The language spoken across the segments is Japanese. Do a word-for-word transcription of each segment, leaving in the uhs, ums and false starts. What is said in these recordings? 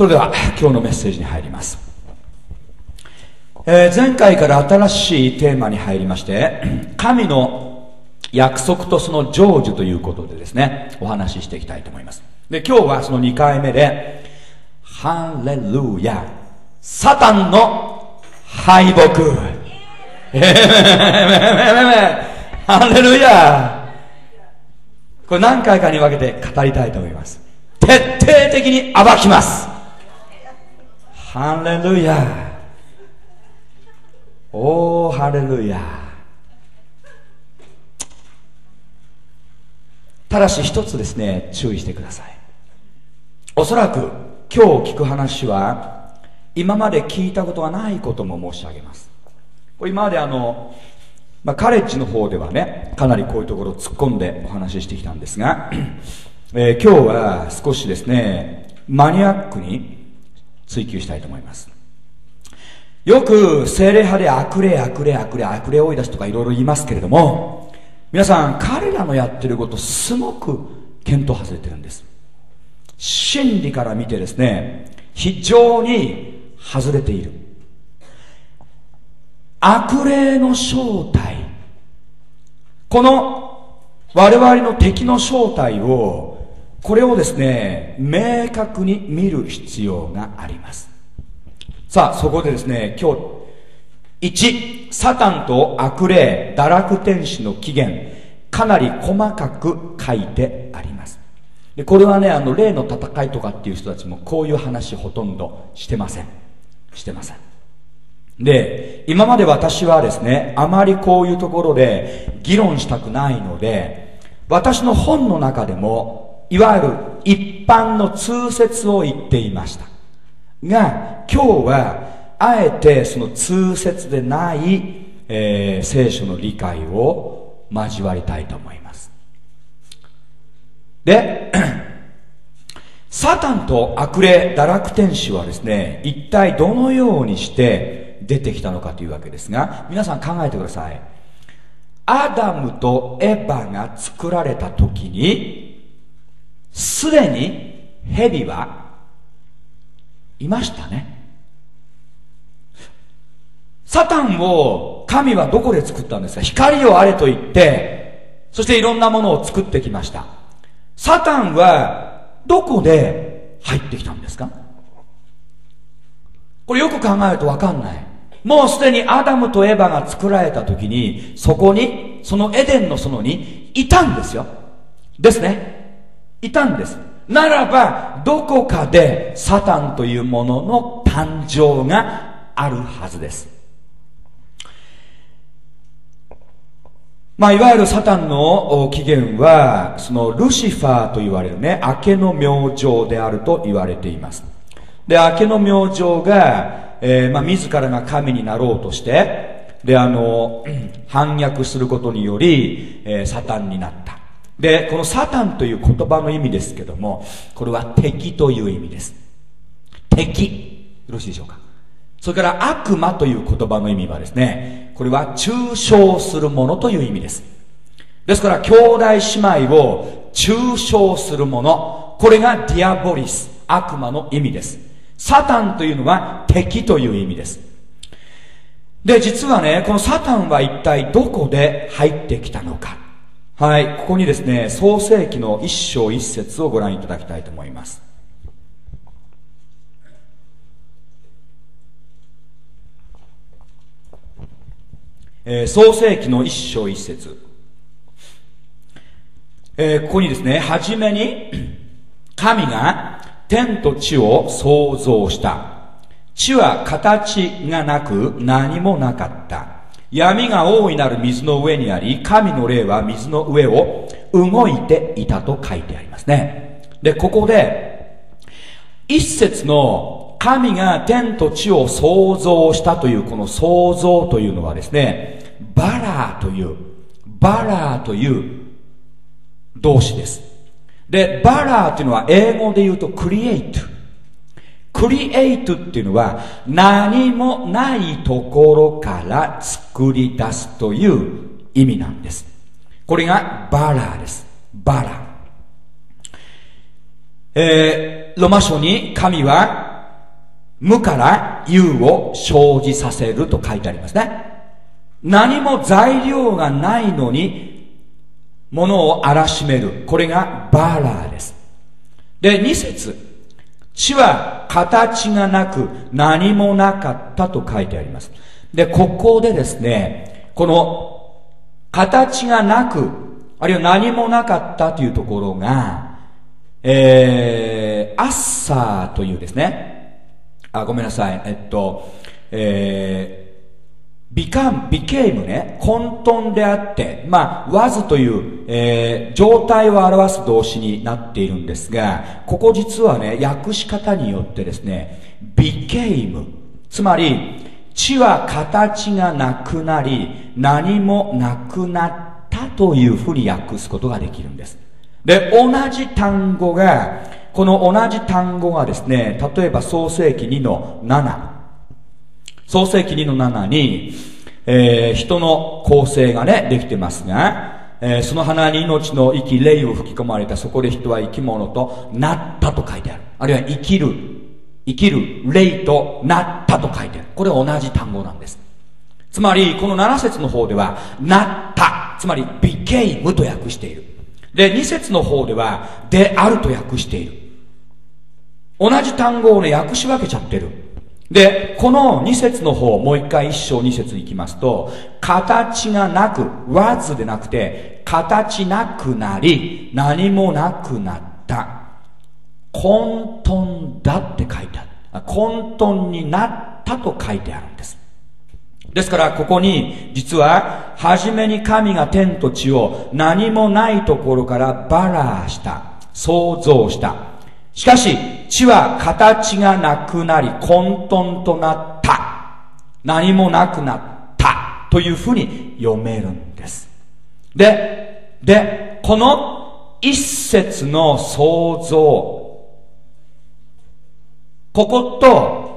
それでは今日のメッセージに入ります。えー、前回から新しいテーマに入りまして、神の約束とその成就ということでですね、お話ししていきたいと思います。で、今日はそのにかいめで、ハレルヤ、サタンの敗北。ハレルヤ。これ何回かに分けて語りたいと思います。徹底的に暴きます。ハレルヤ。おー、ハレルヤ。ただし一つですね、注意してください。おそらく今日聞く話は今まで聞いたことがないことも申し上げます。今まであの、まあ、カレッジの方ではね、かなりこういうところを突っ込んでお話ししてきたんですが、えー、今日は少しですね、マニアックに追求したいと思います。よく聖霊派で悪霊悪霊悪霊悪霊追い出しとかいろいろ言いますけれども、皆さん彼らのやってることすごく見当外れてるんです。真理から見てですね、非常に外れている。悪霊の正体、この我々の敵の正体を、これをですね、明確に見る必要があります。さあ、そこでですね、今日、いち、サタンと悪霊、堕落天使の起源、かなり細かく書いてあります。で、これはね、あの、霊の戦いとかっていう人たちもこういう話ほとんどしてません。してません。で、今まで私はですね、あまりこういうところで議論したくないので、私の本の中でも、いわゆる一般の通説を言っていました。が、今日はあえてその通説でない、えー、聖書の理解を交わりたいと思います。で、サタンと悪霊、堕落天使はですね、一体どのようにして出てきたのかというわけですが、皆さん考えてください。アダムとエバが作られた時に、すでに蛇はいましたね。サタンを神はどこで作ったんですか？光をあれと言って、そしていろんなものを作ってきました。サタンはどこで入ってきたんですか？これよく考えるとわかんない。もうすでにアダムとエバが作られた時に、そこに、そのエデンの園にいたんですよ。ですね。いたんです。ならば、どこかでサタンというものの誕生があるはずです。まあ、いわゆるサタンの起源は、そのルシファーと言われるね、明けの明星であると言われています。で、明けの明星が、えー、まあ、自らが神になろうとして、で、あの、反逆することにより、えー、サタンになった。で、このサタンという言葉の意味ですけども、これは敵という意味です。敵。よろしいでしょうか。それから悪魔という言葉の意味はですね、これは中傷するものという意味です。ですから兄弟姉妹を中傷するもの、これがディアボリス、悪魔の意味です。サタンというのは敵という意味です。で、実はね、このサタンは一体どこで入ってきたのか。はい、ここにですね、創世記の一章一節をご覧いただきたいと思います。えー、創世記の一章一節、えー、ここにですね、はじめに神が天と地を創造した。地は形がなく何もなかった。闇が大いなる水の上にあり、神の霊は水の上を動いていたと書いてありますね。で、ここで一節の神が天と地を創造したというこの創造というのはですね、バラーというバラーという動詞です。で、バラーというのは英語で言うとクリエイト。クリエイトっていうのは何もないところから作り出すという意味なんです。これがバラーです。バラー。えー、ロマ書に神は無から有を生じさせると書いてありますね。何も材料がないのに物を荒らしめる。これがバラーです。で、に節。地は形がなく何もなかったと書いてあります。で、ここでですね、この形がなく、あるいは何もなかったというところが、えー、アッサーというですね、あ、ごめんなさい、えっと、えー、become, became ね、混沌であって、まあ、was という、えー、状態を表す動詞になっているんですが、ここ実はね、訳し方によってですね、became、つまり、地は形がなくなり、何もなくなったというふうに訳すことができるんです。で、同じ単語が、この同じ単語がですね、例えば創世記にのなな、創世記にのななに、えー、人の構成がね、できてますが、えー、その花に命の息、霊を吹き込まれた、そこで人は生き物となったと書いてある。あるいは生きる、生きる、霊となったと書いてある。これは同じ単語なんです。つまり、このなな節の方では、なった、つまり、became と訳している。で、に節の方では、であると訳している。同じ単語をね、訳し分けちゃってる。で、このに節の方、もう一回一章二節いきますと、形がなく、was でなくて、形なくなり、何もなくなった。混沌だって書いてある。混沌になったと書いてあるんです。ですから、ここに、実は、はじめに神が天と地を何もないところからバラーした。創造した。しかし、地は形がなくなり、混沌となった。何もなくなった。というふうに読めるんです。で、で、この一節の創造、ここと、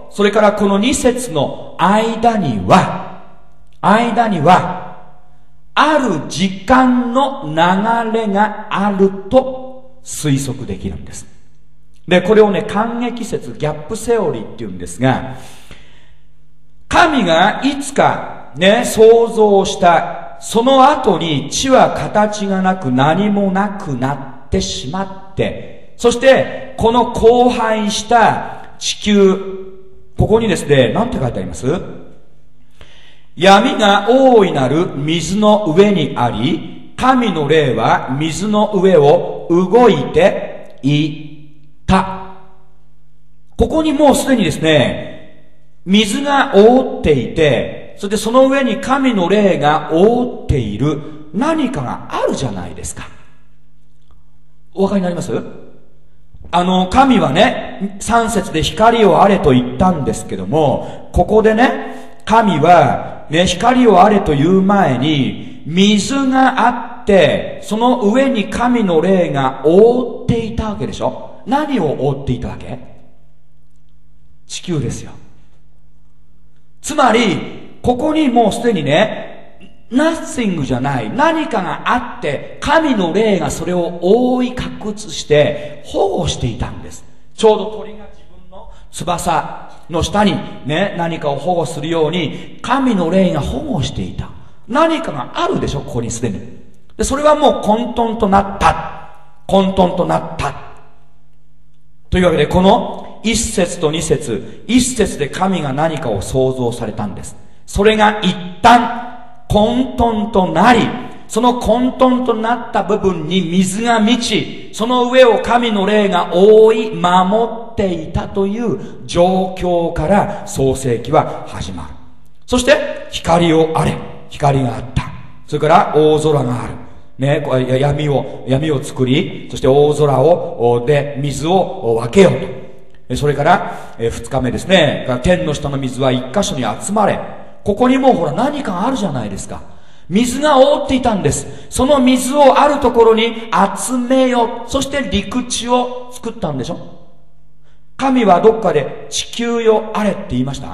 それからこの二節の間には、間には、ある時間の流れがあると推測できるんです。で、これをね、感激説、ギャップセオリーって言うんですが、神がいつかね、創造した、その後に地は形がなく何もなくなってしまって、そしてこの荒廃した地球、ここにですね、なんて書いてあります？闇が大いなる水の上にあり、神の霊は水の上を動いていた。ここにもうすでにですね、水が覆っていて、そしてその上に神の霊が覆っている何かがあるじゃないですか。お分かりになります？あの、神はね、三節で光をあれと言ったんですけども、ここでね、神は、ね、光をあれという前に、水があって、その上に神の霊が覆っていたわけでしょ？何を覆っていたわけ？地球ですよ。つまり、ここにもうすでにね、nothing じゃない、何かがあって、神の霊がそれを覆い隠して保護していたんです。ちょうど鳥が自分の翼の下にね、何かを保護するように、神の霊が保護していた。何かがあるでしょ、ここにすでに。で、それはもう混沌となった。混沌となった。というわけで、この一節と二節、一節で神が何かを創造されたんです。それが一旦混沌となり、その混沌となった部分に水が満ち、その上を神の霊が覆い守っていたという状況から創世記は始まる。そして光をあれ、光があった。それから大空がある。ね、闇を、闇を作り、そして大空を、で、水を分けようと。それから、え、二日目ですね。天の下の水は一箇所に集まれ。ここにもうほら何かがあるじゃないですか。水が覆っていたんです。その水をあるところに集めよ。そして陸地を作ったんでしょ。神はどっかで地球よあれって言いました？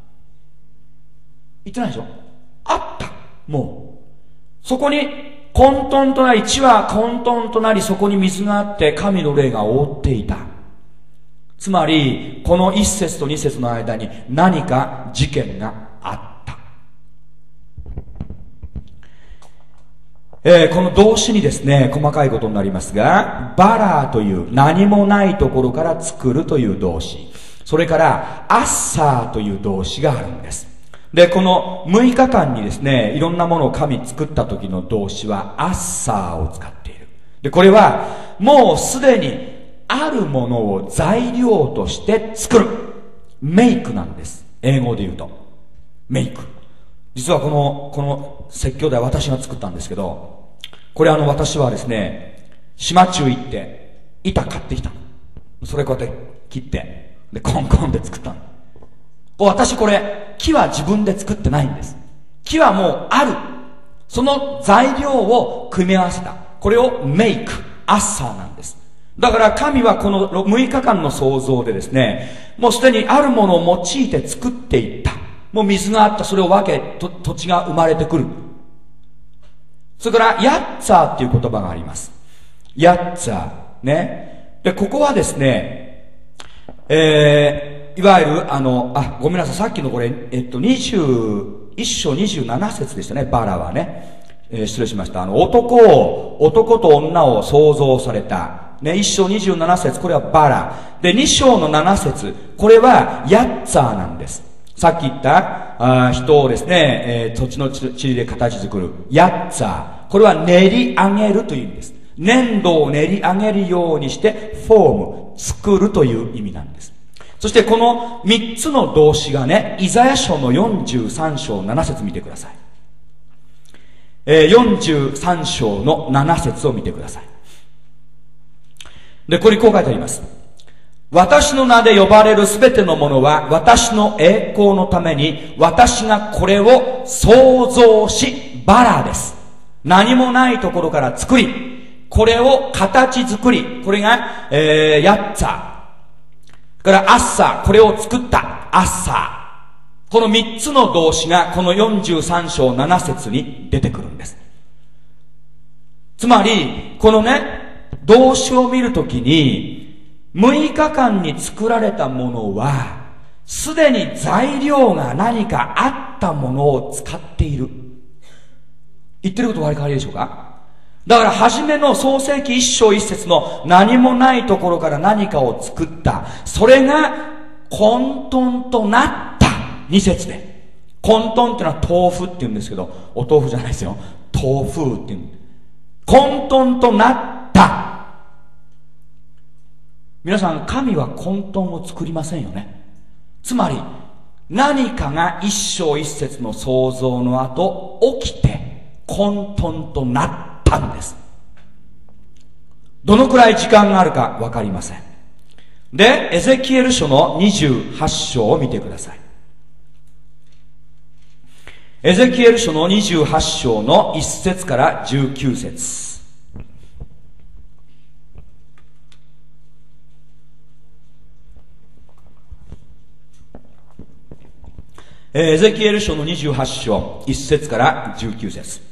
言ってないでしょ。あった。もう。そこに混沌となり、地は混沌となり、そこに水があって神の霊が覆っていた。つまり、 この一節と二節の間に何か事件があった。えー、この動詞にですね、細かいことになりますが、バラーという何もないところから作るという動詞、それからアッサーという動詞があるんです。で、このむいかかんにですね、いろんなものを神作った時の動詞はアッサーを使っている。で、これはもうすでにあるものを材料として作る。メイクなんです。英語で言うと。メイク。実はこの、この説教台私が作ったんですけど、これあの私はですね、島中行って板買ってきた。それこうやって切って、で、コンコンで作ったの。私これ、木は自分で作ってないんです。木はもうある。その材料を組み合わせた。これをメイク、アッサーなんです。だから神はこのむいかかんの創造でですね、もうすでにあるものを用いて作っていった。もう水があった、それを分け、と土地が生まれてくる。それから、ヤッツァーっていう言葉があります。ヤッツァー。ね。で、ここはですね、えー、いわゆる、あの、あ、ごめんなさい、さっきのこれ、えっと、にじゅういっ章にじゅうなな節でしたね、バラはね。えー、失礼しました。あの、男を、男と女を創造された。ね、いっ章にじゅうなな節、これはバラ。で、に章のなな節、これはヤッツァーなんです。さっき言った、あ人をですね、えー、土地の塵で形作る。ヤッツァー。これは練り上げるという意味です。粘土を練り上げるようにして、フォーム、作るという意味なんです。そしてこのみっつの動詞がね、イザヤ書のよんじゅうさん章なな節見てください。えー、よんじゅうさん章のなな節を見てください。で、これこう書いてあります。私の名で呼ばれるすべてのものは私の栄光のために私がこれを創造し、バラです。何もないところから作り、これを形作り、これが、えー、ヤッツァー。からアッサー、これを作ったアッサー。このみっつの動詞がこのよんじゅうさん章なな節に出てくるんです。つまり、このね、動詞を見るときに、むいかかんに作られたものは、すでに材料が何かあったものを使っている。言ってることお分かりでしょうか？だから初めの創世記一章一節の何もないところから何かを作った。それが混沌となった二節で。混沌ってのは豆腐って言うんですけど、お豆腐じゃないですよ。豆腐って言う。混沌となった。皆さん、神は混沌を作りませんよね。つまり、何かが一章一節の創造の後、起きて混沌となったんです。どのくらい時間があるかわかりません。で、エゼキエル書のにじゅうはち章を見てください。エゼキエル書のにじゅうはち章のいち節からじゅうきゅう節。エゼキエル書のにじゅうはち章いち節からじゅうきゅう節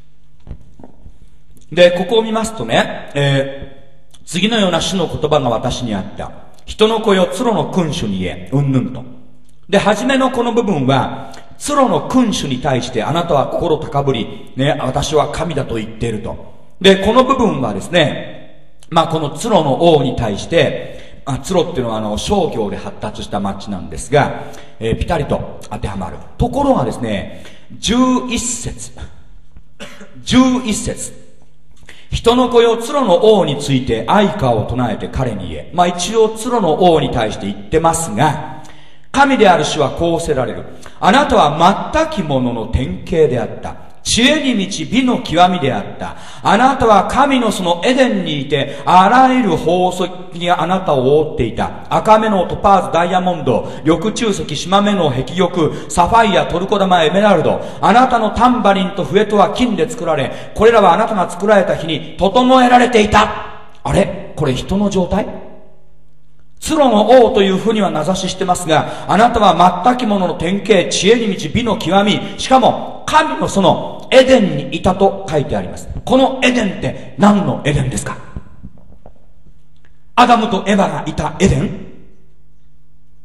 で、ここを見ますとね、えー、次のような主の言葉が私にあった。人の子よ、ツロの君主に言え、うんぬんと。で、初めのこの部分は、ツロの君主に対してあなたは心高ぶり、ね、私は神だと言っていると。で、この部分はですね、まあこのツロの王に対して、あツロっていうのはあの商業で発達した町なんですが、えー、ピタリと当てはまる。ところがですね、じゅういち節。じゅういち節。人の子よ、ツロの王について愛歌を唱えて彼に言え。まあ一応ツロの王に対して言ってますが、神である主はこうおせられる。あなたは全きものの典型であった。知恵に満ち美の極みであった。あなたは神のそのエデンにいて、あらゆる宝石があなたを覆っていた。赤目のトパーズ、ダイヤモンド、緑中石、島目の碧玉、サファイア、トルコ玉、エメラルド。あなたのタンバリンと笛とは金で作られ、これらはあなたが作られた日に整えられていた。あれ？これ人の状態？ツロの王というふうには名指ししてますが、あなたは全きものの典型、知恵に満ち美の極み、しかも神のそのエデンにいたと書いてあります。このエデンって何のエデンですか？アダムとエヴァがいたエデン？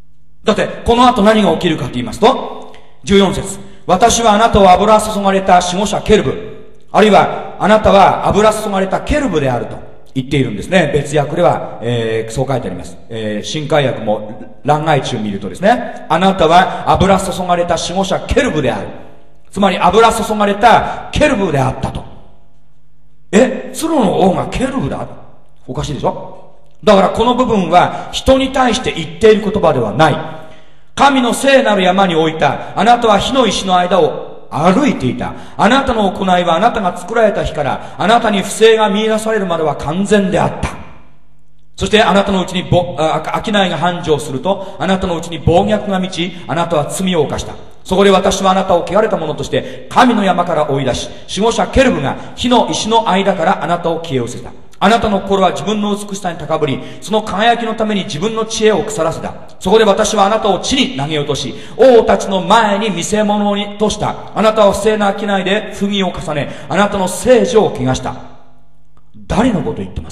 だってこの後何が起きるかと言いますと、じゅうよん節、私はあなたを油注がれた守護者ケルブ、あるいはあなたは油注がれたケルブであると言っているんですね。別訳では、えー、そう書いてあります。えー、新海訳も欄外中見るとですね、あなたは油注がれた守護者ケルブである。つまり油注がれたケルブであったと。え、鶴の王がケルブだ？おかしいでしょ？だからこの部分は人に対して言っている言葉ではない。神の聖なる山に置いた、あなたは火の石の間を歩いていた。あなたの行いはあなたが作られた日からあなたに不正が見出されるまでは完全であった。そしてあなたのうちにぼあ商いが繁盛すると、あなたのうちに暴虐が満ち、あなたは罪を犯した。そこで私はあなたを汚れたものとして神の山から追い出し、守護者ケルブが火の石の間からあなたを消え失せた。あなたの心は自分の美しさに高ぶり、その輝きのために自分の知恵を腐らせた。そこで私はあなたを地に投げ落とし、王たちの前に見せ物にとした。あなたは不正な商いで不義を重ね、あなたの聖女を汚した。誰のこと言ってます？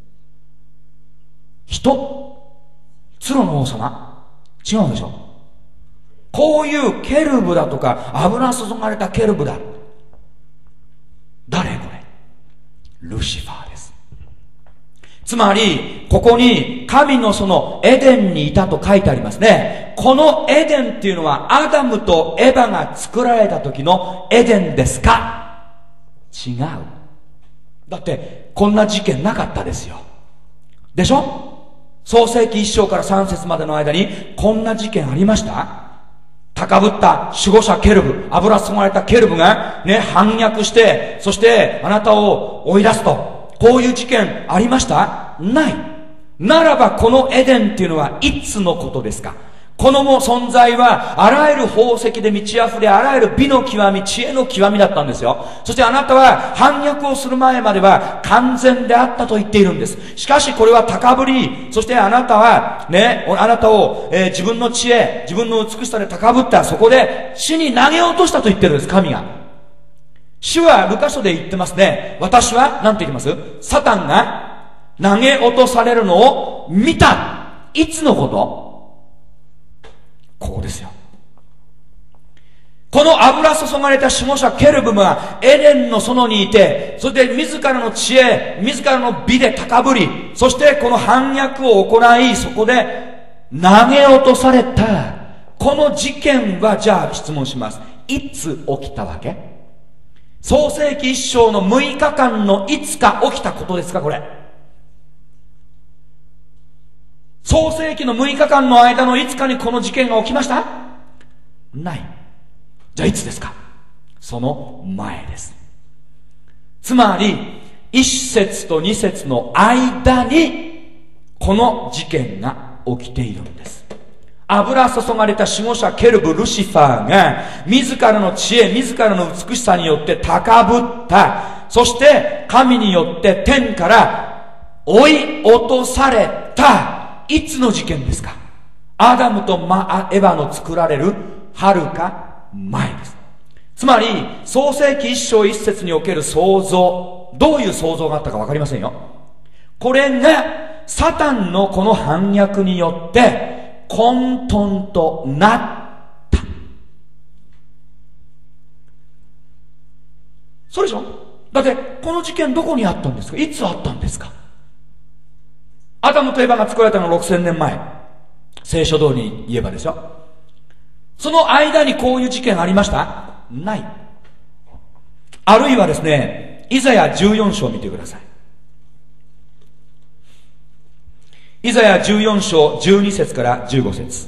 人？鶴の王様？違うでしょ。こういうケルブだとか、油注がれたケルブだ。誰これ？ルシファーです。つまり、ここに神のそのエデンにいたと書いてありますね。このエデンっていうのはアダムとエバが作られた時のエデンですか？違う。だってこんな事件なかったですよ。でしょ？創世記いっ章からさん節までの間にこんな事件ありました？高ぶった守護者ケルブ、油注がれたケルブがね、反逆して、そしてあなたを追い出すと。こういう事件ありました？ない。ならばこのエデンっていうのはいつのことですか？この存在はあらゆる宝石で満ち溢れ、あらゆる美の極み、知恵の極みだったんですよ。そしてあなたは反逆をする前までは完全であったと言っているんです。しかしこれは高ぶり、そしてあなたはね、あなたを、えー、自分の知恵、自分の美しさで高ぶった。そこで地に投げ落としたと言ってるんです、神が。主はルカ書で言ってますね。私は何て言います？サタンが投げ落とされるのを見た。いつのこと？ここですよ。この油注がれた守護者ケルブがエデンの園にいて、それで自らの知恵、自らの美で高ぶり、そしてこの反逆を行い、そこで投げ落とされた。この事件は、じゃあ質問します。いつ起きたわけ？創世記一章のむいかかんのいつか起きたことですか？これ創世記のむいかかんの間のいつかにこの事件が起きました？ない。じゃあいつですか？その前です。つまりいっ節とに節の間にこの事件が起きているんです。油注がれた守護者ケルブルシファーが自らの知恵、自らの美しさによって高ぶった。そして神によって天から追い落とされた。いつの事件ですか？アダムとマエバの作られる遥か前です。つまり創世記一章一節における創造、どういう創造があったか分かりませんよ。これがサタンのこの反逆によって混沌となった。そうでしょ？だってこの事件どこにあったんですか？いつあったんですか？アダムとエバが作られたのはろくせんねんまえ。聖書通りに言えばですよ。その間にこういう事件ありました？ない。あるいはですね、イザヤじゅうよん章を見てください。イザヤじゅうよん章じゅうに節からじゅうご節。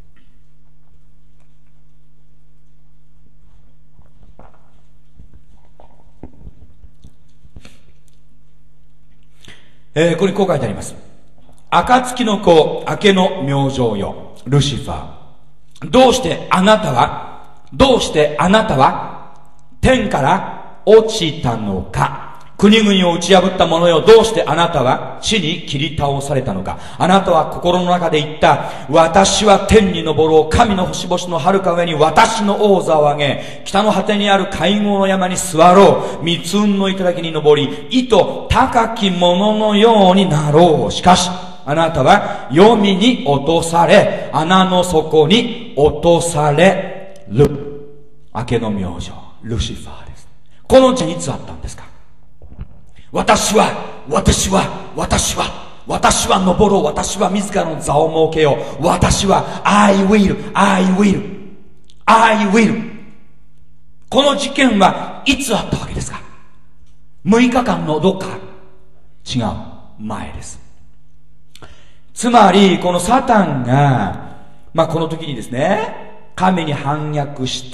えー、ここにこう書いてあります。暁の子、明けの明星よ、ルシファー。どうしてあなたは、どうしてあなたは天から落ちたのか。国々を打ち破った者よ、どうしてあなたは地に切り倒されたのか。あなたは心の中で言った。私は天に昇ろう。神の星々の遥か上に私の王座を上げ、北の果てにある会合の山に座ろう。密雲の頂に登り、意図高き者のようになろう。しかし、 あなたは黄泉に落とされ、穴の底に落とされる。明けの明星、ルシファーです。この地にいつあったんですか？私は、私は、私は、私は登ろう、私は自らの座を設けよう、私は I will, I will, I will。 この事件はいつあったわけですか？むいかかんのどっか？違う、前です。つまりこのサタンが、まあこの時にですね、神に反逆して、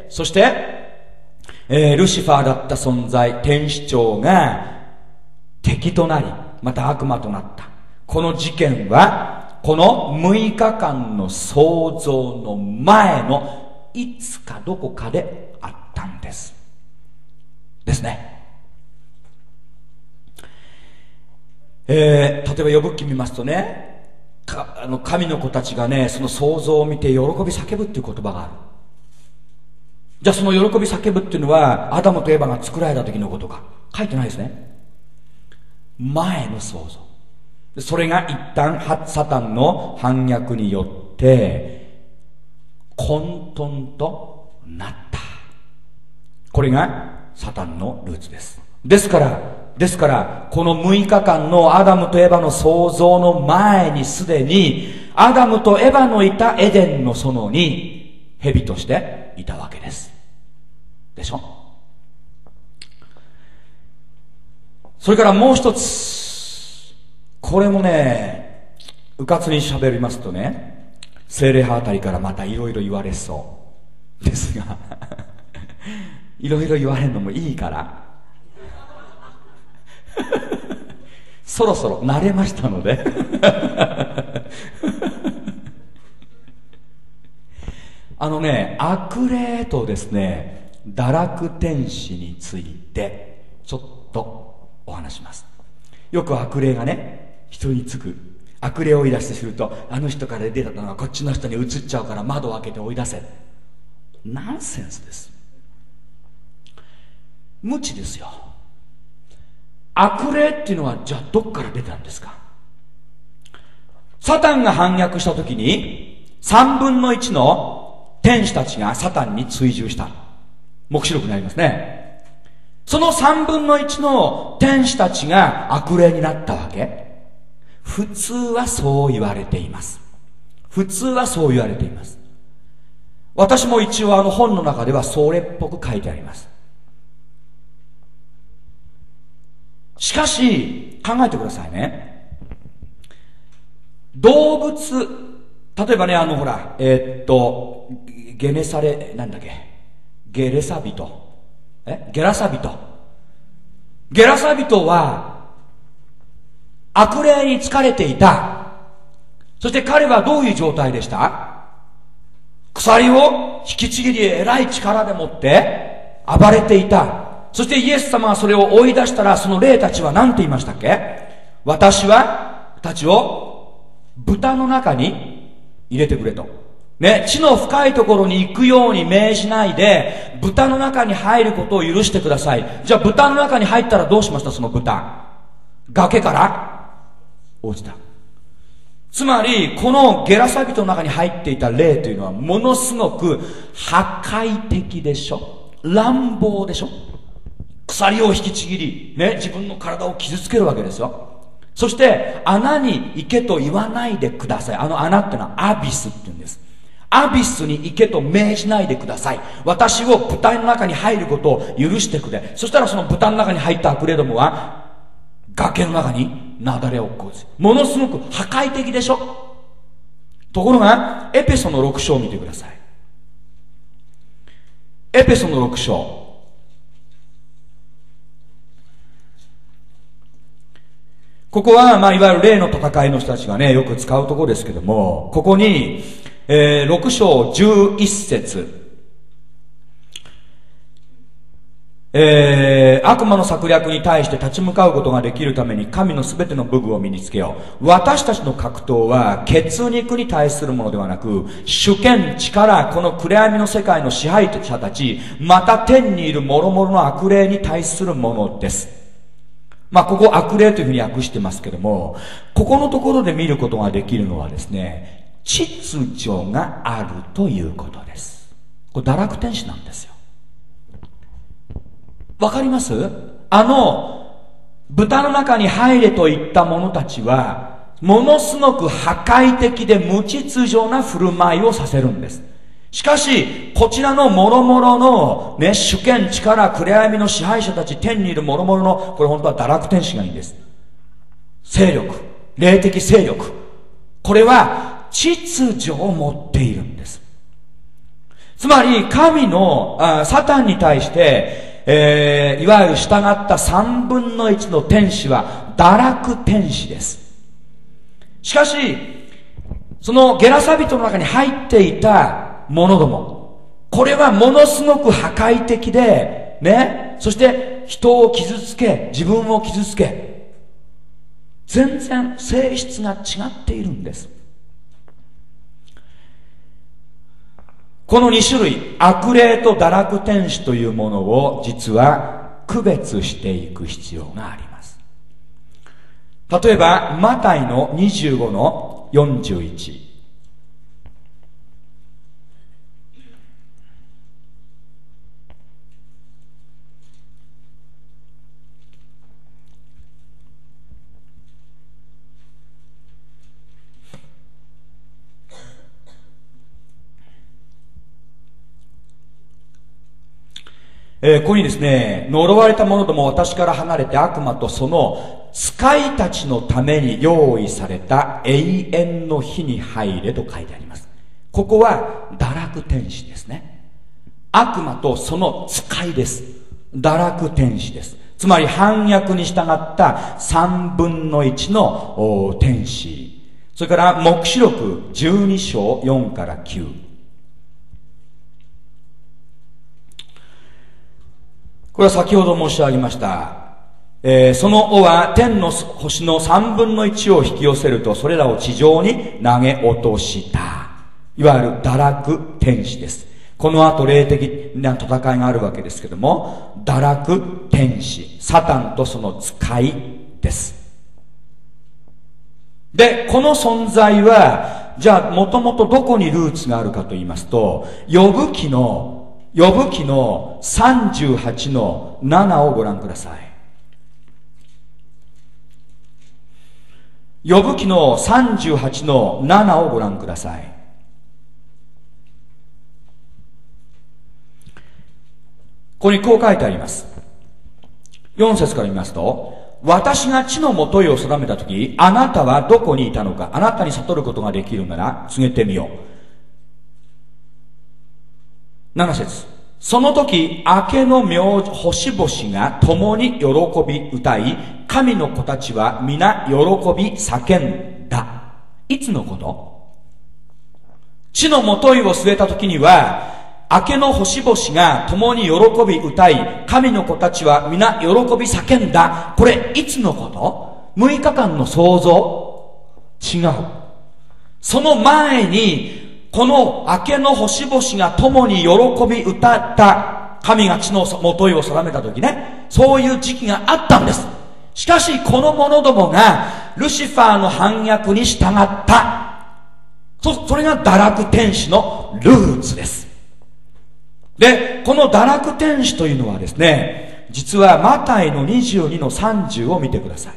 そして、えー、ルシファーだった存在、天使長が敵となり、また悪魔となった。この事件はこのむいかかんの創造の前のいつかどこかであったんですですね。えー、例えばヨブ記見ますとね、かあの神の子たちがね、その創造を見て喜び叫ぶっていう言葉がある。じゃあその喜び叫ぶっていうのはアダムとエバが作られた時のことか？書いてないですね。前の創造。それが一旦サタンの反逆によって混沌となった。これがサタンのルーツです。ですからですからこのむいかかんのアダムとエバの創造の前にすでにアダムとエバのいたエデンの園に蛇としていたわけですでしょ。それからもう一つ、これもねうかつに喋りますとね、聖霊派あたりからまたいろいろ言われそうですがいろいろ言われるのもいいからそろそろ慣れましたのであのね、悪霊とですね堕落天使についてちょっとお話します。よく悪霊がね人につく、悪霊を追い出してすると、あの人から出たのがこっちの人に移っちゃうから窓を開けて追い出せ。ナンセンスです。無知ですよ。悪霊っていうのはじゃあどっから出たんですか？サタンが反逆した時にさんぶんのいちの天使たちがサタンに追従した。黙示録にありますね。そのさんぶんのいちの天使たちが悪霊になったわけ？普通はそう言われています。普通はそう言われています。私も一応あの本の中ではそれっぽく書いてあります。しかし考えてくださいね。動物、例えばね、あのほらえー、っとゲネサレなんだっけゲレサビトえゲラサビトゲラサビトは悪霊に疲れていた。そして彼はどういう状態でした？鎖を引きちぎりえらい力でもって暴れていた。そしてイエス様はそれを追い出したら、その霊たちは何て言いましたっけ？私はたちを豚の中に入れてくれとね、地の深いところに行くように命じないで豚の中に入ることを許してください。じゃあ豚の中に入ったらどうしました？その豚、崖から落ちた。つまりこのゲラサビトの中に入っていた霊というのはものすごく破壊的でしょ、乱暴でしょ。鎖を引きちぎり、ね、自分の体を傷つけるわけですよ。そして穴に行けと言わないでください。あの穴ってのはアビスって言うんです。アビスに行けと命じないでください。私を豚の中に入ることを許してくれ。そしたらその豚の中に入った悪霊どもは崖の中に雪崩を起こす。ものすごく破壊的でしょ。ところがエペソのろく章を見てください。エペソのろく章、ここは、まあ、いわゆる霊の戦いの人たちがねよく使うところですけども、ここに、えー、ろく章じゅういっ節、えー、悪魔の策略に対して立ち向かうことができるために神のすべての武具を身につけよう。私たちの格闘は血肉に対するものではなく、主権、力、この暗闇の世界の支配者たち、また天にいる諸々の悪霊に対するものです。 まあ、ここ悪霊というふうに訳してますけども、ここのところで見ることができるのはですね、秩序があるということです。これ堕落天使なんですよ。わかります？あの豚の中に入れと言った者たちはものすごく破壊的で無秩序な振る舞いをさせるんです。しかしこちらの諸々のね、主権力暗闇の支配者たち、天にいる諸々の、これ本当は堕落天使がいいんです。勢力、霊的勢力、これは秩序を持っているんです。つまり神のあサタンに対してえー、いわゆる従った三分の一の天使は堕落天使です。しかしそのゲラサ人の中に入っていた者ども、これはものすごく破壊的でね、そして人を傷つけ、自分を傷つけ、全然性質が違っているんです。このに種類、悪霊と堕落天使というものを実は区別していく必要があります。例えばマタイのにじゅうごのよんじゅういち、えー、ここにですね、呪われた者ども私から離れて悪魔とその使いたちのために用意された永遠の火に入れと書いてあります。ここは堕落天使ですね。悪魔とその使いです。堕落天使です。つまり反逆に従った三分の一の天使。それから黙示録じゅうに章よんからきゅう。これは先ほど申し上げました、えー、その尾は天の星の三分の一を引き寄せるとそれらを地上に投げ落とした、いわゆる堕落天使です。この後霊的な戦いがあるわけですけども、堕落天使、サタンとその使いです。でこの存在はじゃあもともとどこにルーツがあるかと言いますと、呼ぶ記の呼ぶ記のさんじゅうはちのななをご覧ください。呼ぶ記のさんじゅうはちのななをご覧ください。ここにこう書いてあります。よん節から見ますと、私が地のもといを定めたとき、あなたはどこにいたのか、あなたに悟ることができるなら告げてみよう。なな節、その時明けの明星々が共に喜び歌い、神の子たちは皆喜び叫んだ。いつのこと？地のもといを据えた時には明けの星々が共に喜び歌い、神の子たちは皆喜び叫んだ。これいつのこと？むいかかんの創造？違う。その前にこの明けの星々が共に喜び歌った、神が地のもといを定めた時ね、そういう時期があったんです。しかしこの者どもがルシファーの反逆に従った、そ, それが堕落天使のルーツです。でこの堕落天使というのはですね、実はマタイのにじゅうにのさんじゅうを見てください。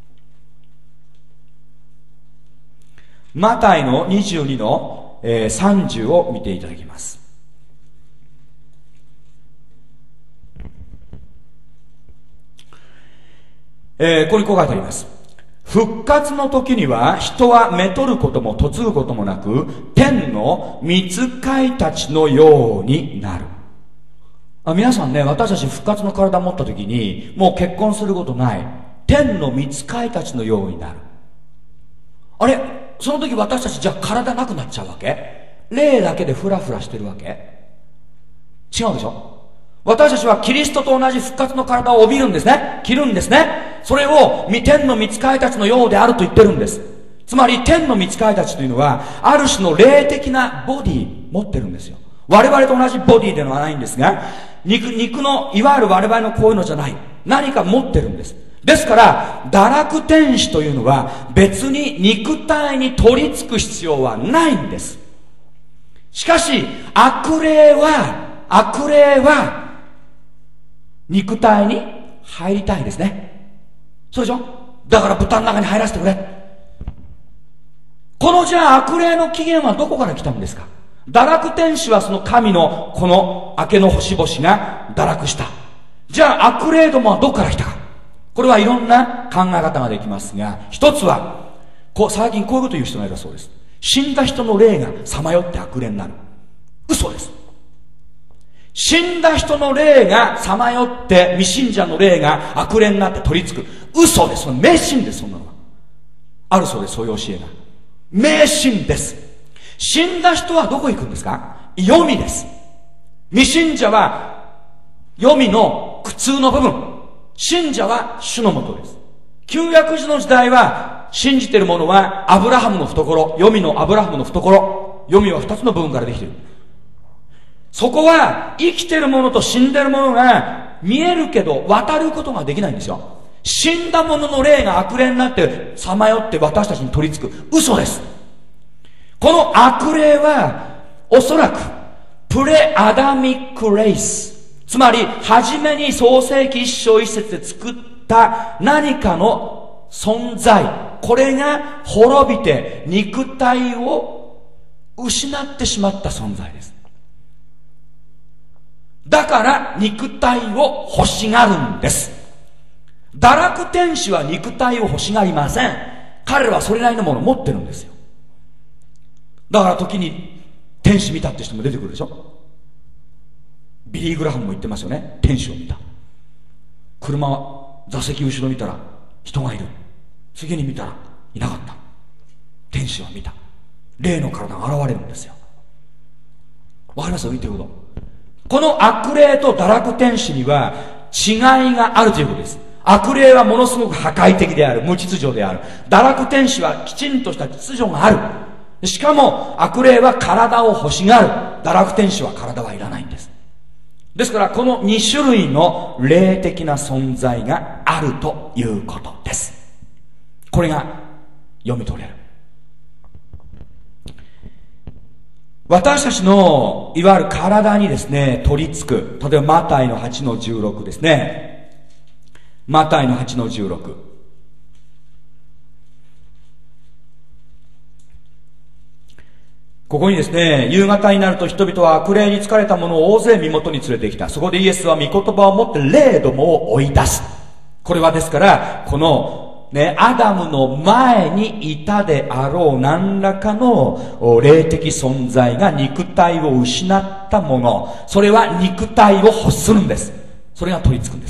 マタイのにじゅうにのえー、さんじゅうを見ていただきます。えー、ここにこう書いてあります。復活の時には人はめとることも嫁ぐこともなく、天の御使いたちのようになる。あ、皆さんね、私たち復活の体を持った時にもう結婚することない、天の御使いたちのようになる。あれ、その時私たちじゃあ体なくなっちゃうわけ？霊だけでフラフラしてるわけ？違うでしょ？私たちはキリストと同じ復活の体を帯びるんですね。着るんですね。それを天の御使いたちのようであると言ってるんです。つまり天の御使いたちというのはある種の霊的なボディ持ってるんですよ。我々と同じボディではないんですが、肉、肉のいわゆる我々のこういうのじゃない、何か持ってるんです。 ですから堕落天使というのは別に肉体に取り付く必要はないんです。しかし悪霊は悪霊は肉体に入りたいですね。そうでしょ。だから豚の中に入らせてくれ。このじゃあ悪霊の起源はどこから来たんですか。堕落天使はその神のこの明けの星々が堕落した。じゃあ悪霊どもはどこから来たか。これはいろんな考え方ができますが、一つはこう最近こういうこと言う人がいるそうです。死んだ人の霊がさまよって悪霊になる。嘘です。死んだ人の霊がさまよって未信者の霊が悪霊になって取り付く。嘘です。その迷信です。そんなのはあるそうです。そういう教えが迷信です。死んだ人はどこ行くんですか。黄泉です。未信者は黄泉の苦痛の部分、信者は主のもとです。旧約時の時代は信じている者はアブラハムの懐、黄泉のアブラハムの懐、黄泉は二つの部分からできている。そこは生きている者と死んでいる者が見えるけど渡ることができないんですよ。死んだ者の霊が悪霊になってさまよって私たちに取り付く。嘘です。この悪霊はおそらくプレアダミックレイス、つまり初めに創世記一章一節で作った何かの存在、これが滅びて肉体を失ってしまった存在です。だから肉体を欲しがるんです。堕落天使は肉体を欲しがりません。彼らはそれなりのものを持ってるんですよ。だから時に天使見たって人も出てくるでしょ。ビリー・グラハムも言ってますよね。天使を見た。車は座席後ろ見たら人がいる。次に見たらいなかった。天使を見た。霊の体が現れるんですよ。わかりますよ、言ってること。この悪霊と堕落天使には違いがあるということです。悪霊はものすごく破壊的である。無秩序である。堕落天使はきちんとした秩序がある。しかも悪霊は体を欲しがる。堕落天使は体はいらないんです。ですからこのに種類の霊的な存在があるということです。これが読み取れる。私たちのいわゆる体にですね取り付く、例えばマタイのはちのじゅうろくですね。マタイのはちのじゅうろく、ここにですね、夕方になると人々は悪霊に疲れた者を大勢身元に連れてきた。そこでイエスは御言葉を持って霊どもを追い出す。これはですからこのね、アダムの前にいたであろう何らかの霊的存在が肉体を失ったもの、それは肉体を欲するんです。それが取り付くんです。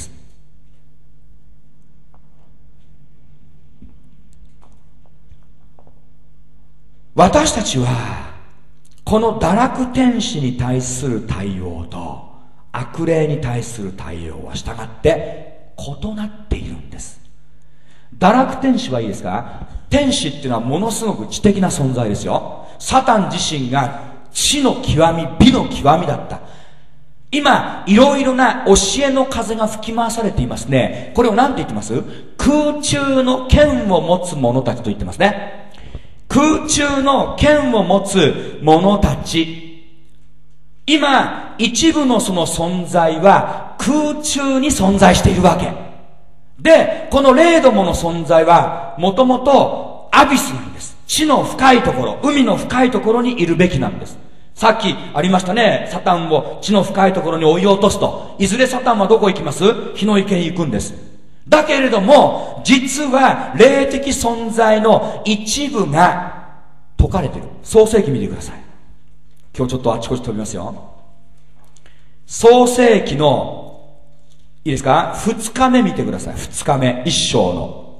私たちはこの堕落天使に対する対応と悪霊に対する対応は従って異なっているんです。堕落天使はいいですか。天使っていうのはものすごく知的な存在ですよ。サタン自身が知の極み、美の極みだった。今いろいろな教えの風が吹き回されていますね。これを何て言ってます？空中の剣を持つ者たちと言ってますね。空中の剣を持つ者たち、今一部のその存在は空中に存在しているわけで、この霊どもの存在はもともとアビスなんです。地の深いところ、海の深いところにいるべきなんです。さっきありましたね、サタンを地の深いところに追い落とすと、いずれサタンはどこ行きます？火の池に行くんです。だけれども実は霊的存在の一部が解かれている。創世記見てください。今日ちょっとあちこち飛びますよ。創世記のいいですか、二日目見てください。二日目、一章の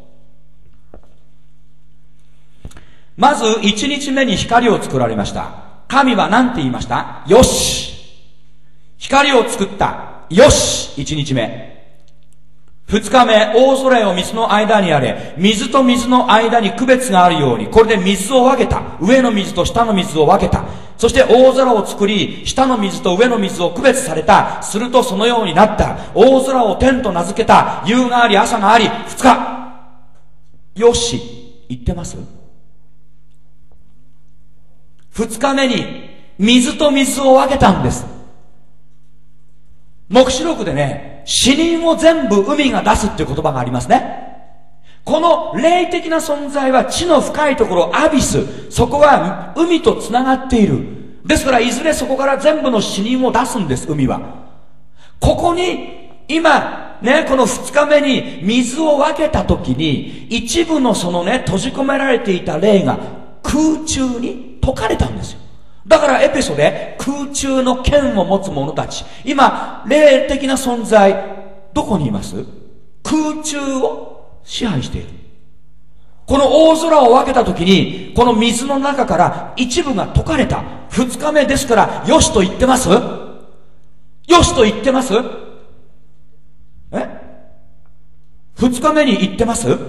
まず一日目に光を作られました。神は何て言いました？よし。光を作った。よし。一日目。二日目、大空よ水の間にあれ。水と水の間に区別があるように、これで水を分けた。上の水と下の水を分けた。 そして大空を作り、下の水と上の水を区別された。するとそのようになった。大空を天と名付けた。夕があり朝があり、二日。よし、言ってます？二日目に水と水を分けたんです。黙示録でね、死人を全部海が出すっていう言葉がありますね。この霊的な存在は地の深いところ、アビス、そこは海とつながっている。ですからいずれそこから全部の死人を出すんです、海は。ここに今ね、この二日目に水を分けた時に、一部のそのね、閉じ込められていた霊が空中に解かれたんですよ。だからエペソで空中の剣を持つ者たち、今霊的な存在どこにいます？空中を支配している。この大空を分けた時にこの水の中から一部が解かれた。二日目ですからよしと言ってます？よしと言ってます？え？二日目に言ってます？言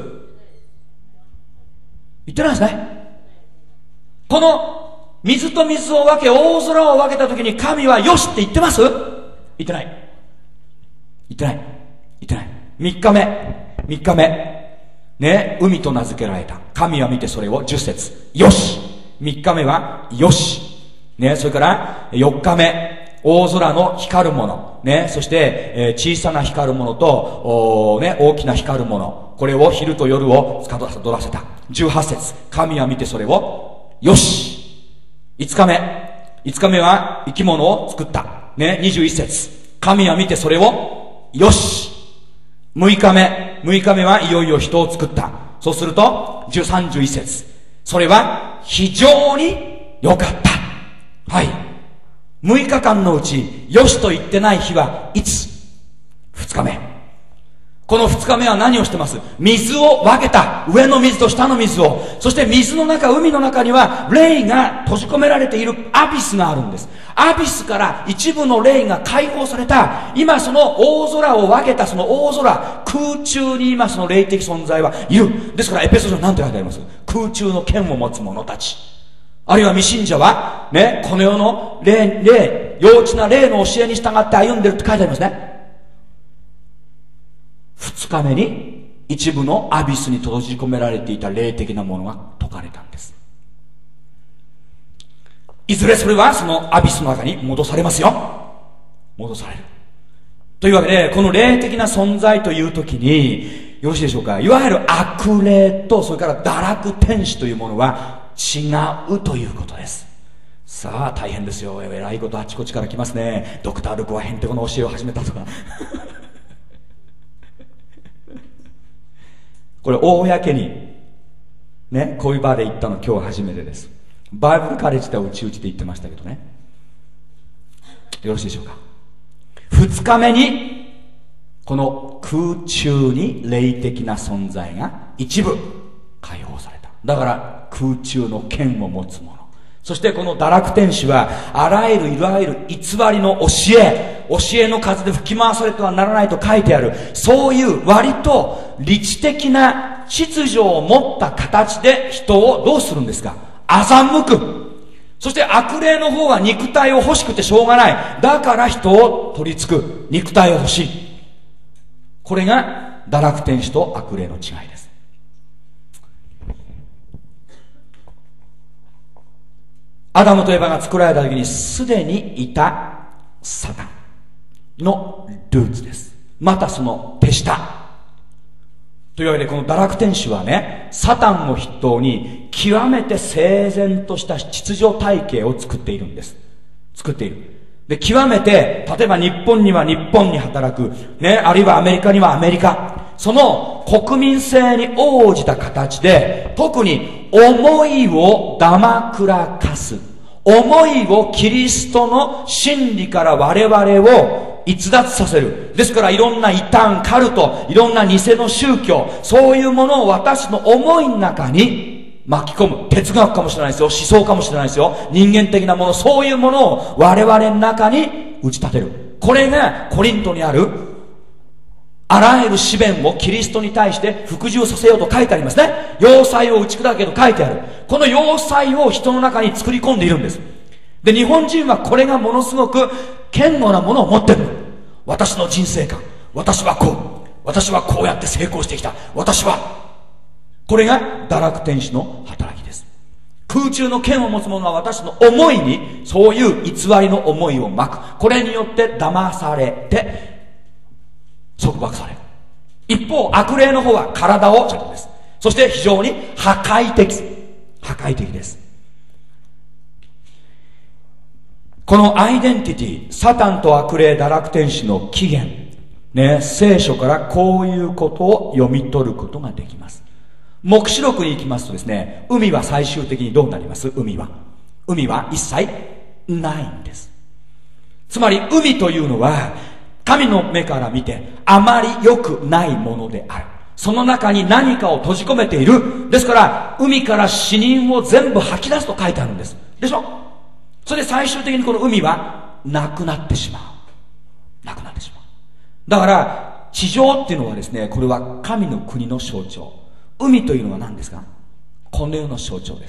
ってないですね。この水と水を分け、大空を分けた時に神はよしって言ってます？言ってない。言ってない。言ってない。三日目。三日目。ね、海と名付けられた。神は見てそれを十節。よし。三日目はよし。ね、それから四日目。大空の光るもの。ね、そして、えー、小さな光るものと、お、ね、大きな光るもの。これを昼と夜をつかどらせた。十八節。神は見てそれをよし。五日目。五日目は生き物を作った。ね、二十一節。神は見てそれを、よし。六日目。六日目はいよいよ人を作った。そうすると、十三十一節。それは非常に良かった。はい。六日間のうち、よしと言ってない日はいつ？二日目。この二日目は何をしてます？水を分けた。上の水と下の水を。そして水の中、海の中には霊が閉じ込められているアビスがあるんです。アビスから一部の霊が解放された。今その大空を分けたその大空、空中に今その霊的存在はいる。ですからエペソ書に何て書いてあります？空中の剣を持つ者たち。あるいは未信者は、ね、この世の霊、霊、幼稚な霊の教えに従って歩んでるって書いてありますね。二日目に一部のアビスに閉じ込められていた霊的なものが解かれたんです。いずれそれはそのアビスの中に戻されますよ。戻される。というわけで、この霊的な存在というときに、よろしいでしょうか。いわゆる悪霊と、それから堕落天使というものは違うということです。さあ、大変ですよ。えらいことあちこちから来ますね。ドクター・ルクはヘンテコの教えを始めたとか。これ公にね、こういう場で言ったの今日初めてです。バイブルカレッジではうちうちで言ってましたけどね。よろしいでしょうか。二日目にこの空中に霊的な存在が一部解放された。だから空中の剣を持つ者、そしてこの堕落天使はあらゆるいわゆる偽りの教え教えの風で吹き回されてはならないと書いてある、そういう割と理知的な秩序を持った形で人をどうするんですか？欺く。そして悪霊の方は肉体を欲しくてしょうがない。だから人を取り付く。肉体を欲しい。これが堕落天使と悪霊の違いです。アダムとエバが作られた時にすでにいたサタンのルーツです。またその手下というわけで、この堕落天使はね、サタンを筆頭に極めて整然とした秩序体系を作っているんです。作っている。で、極めて、例えば日本には日本に働く、ね、あるいはアメリカにはアメリカ、その国民性に応じた形で、特に思いをだまくらかす。思いをキリストの真理から我々を逸脱させる。ですからいろんな異端、カルト、いろんな偽の宗教、そういうものを私の思いの中に巻き込む。哲学かもしれないですよ。思想かもしれないですよ。人間的なもの、そういうものを我々の中に打ち立てる。これがコリントにあるあらゆる試練をキリストに対して服従させようと書いてありますね。要塞を打ち砕けと書いてある。この要塞を人の中に作り込んでいるんです。 で、日本人はこれがものすごく堅固なものを持ってる。私の人生観、私はこう、私はこうやって成功してきた、私は。これが堕落天使の働きです。空中の剣を持つ者は私の思いにそういう偽りの思いをまく。これによって騙されて束縛される。一方悪霊の方は体をちゃんとです。そして非常に破壊的破壊的です。このアイデンティティ、サタンと悪霊堕落天使の起源ね、聖書からこういうことを読み取ることができます。黙示録に行きますとですね、海は最終的にどうなります？海は海は一切ないんです。つまり海というのは神の目から見てあまり良くないものである。その中に何かを閉じ込めている。ですから海から死人を全部吐き出すと書いてあるんですでしょ。それで最終的にこの海はなくなってしまう。なくなってしまう。だから地上っていうのはですね、これは神の国の象徴。海というのは何ですか？この世の象徴です。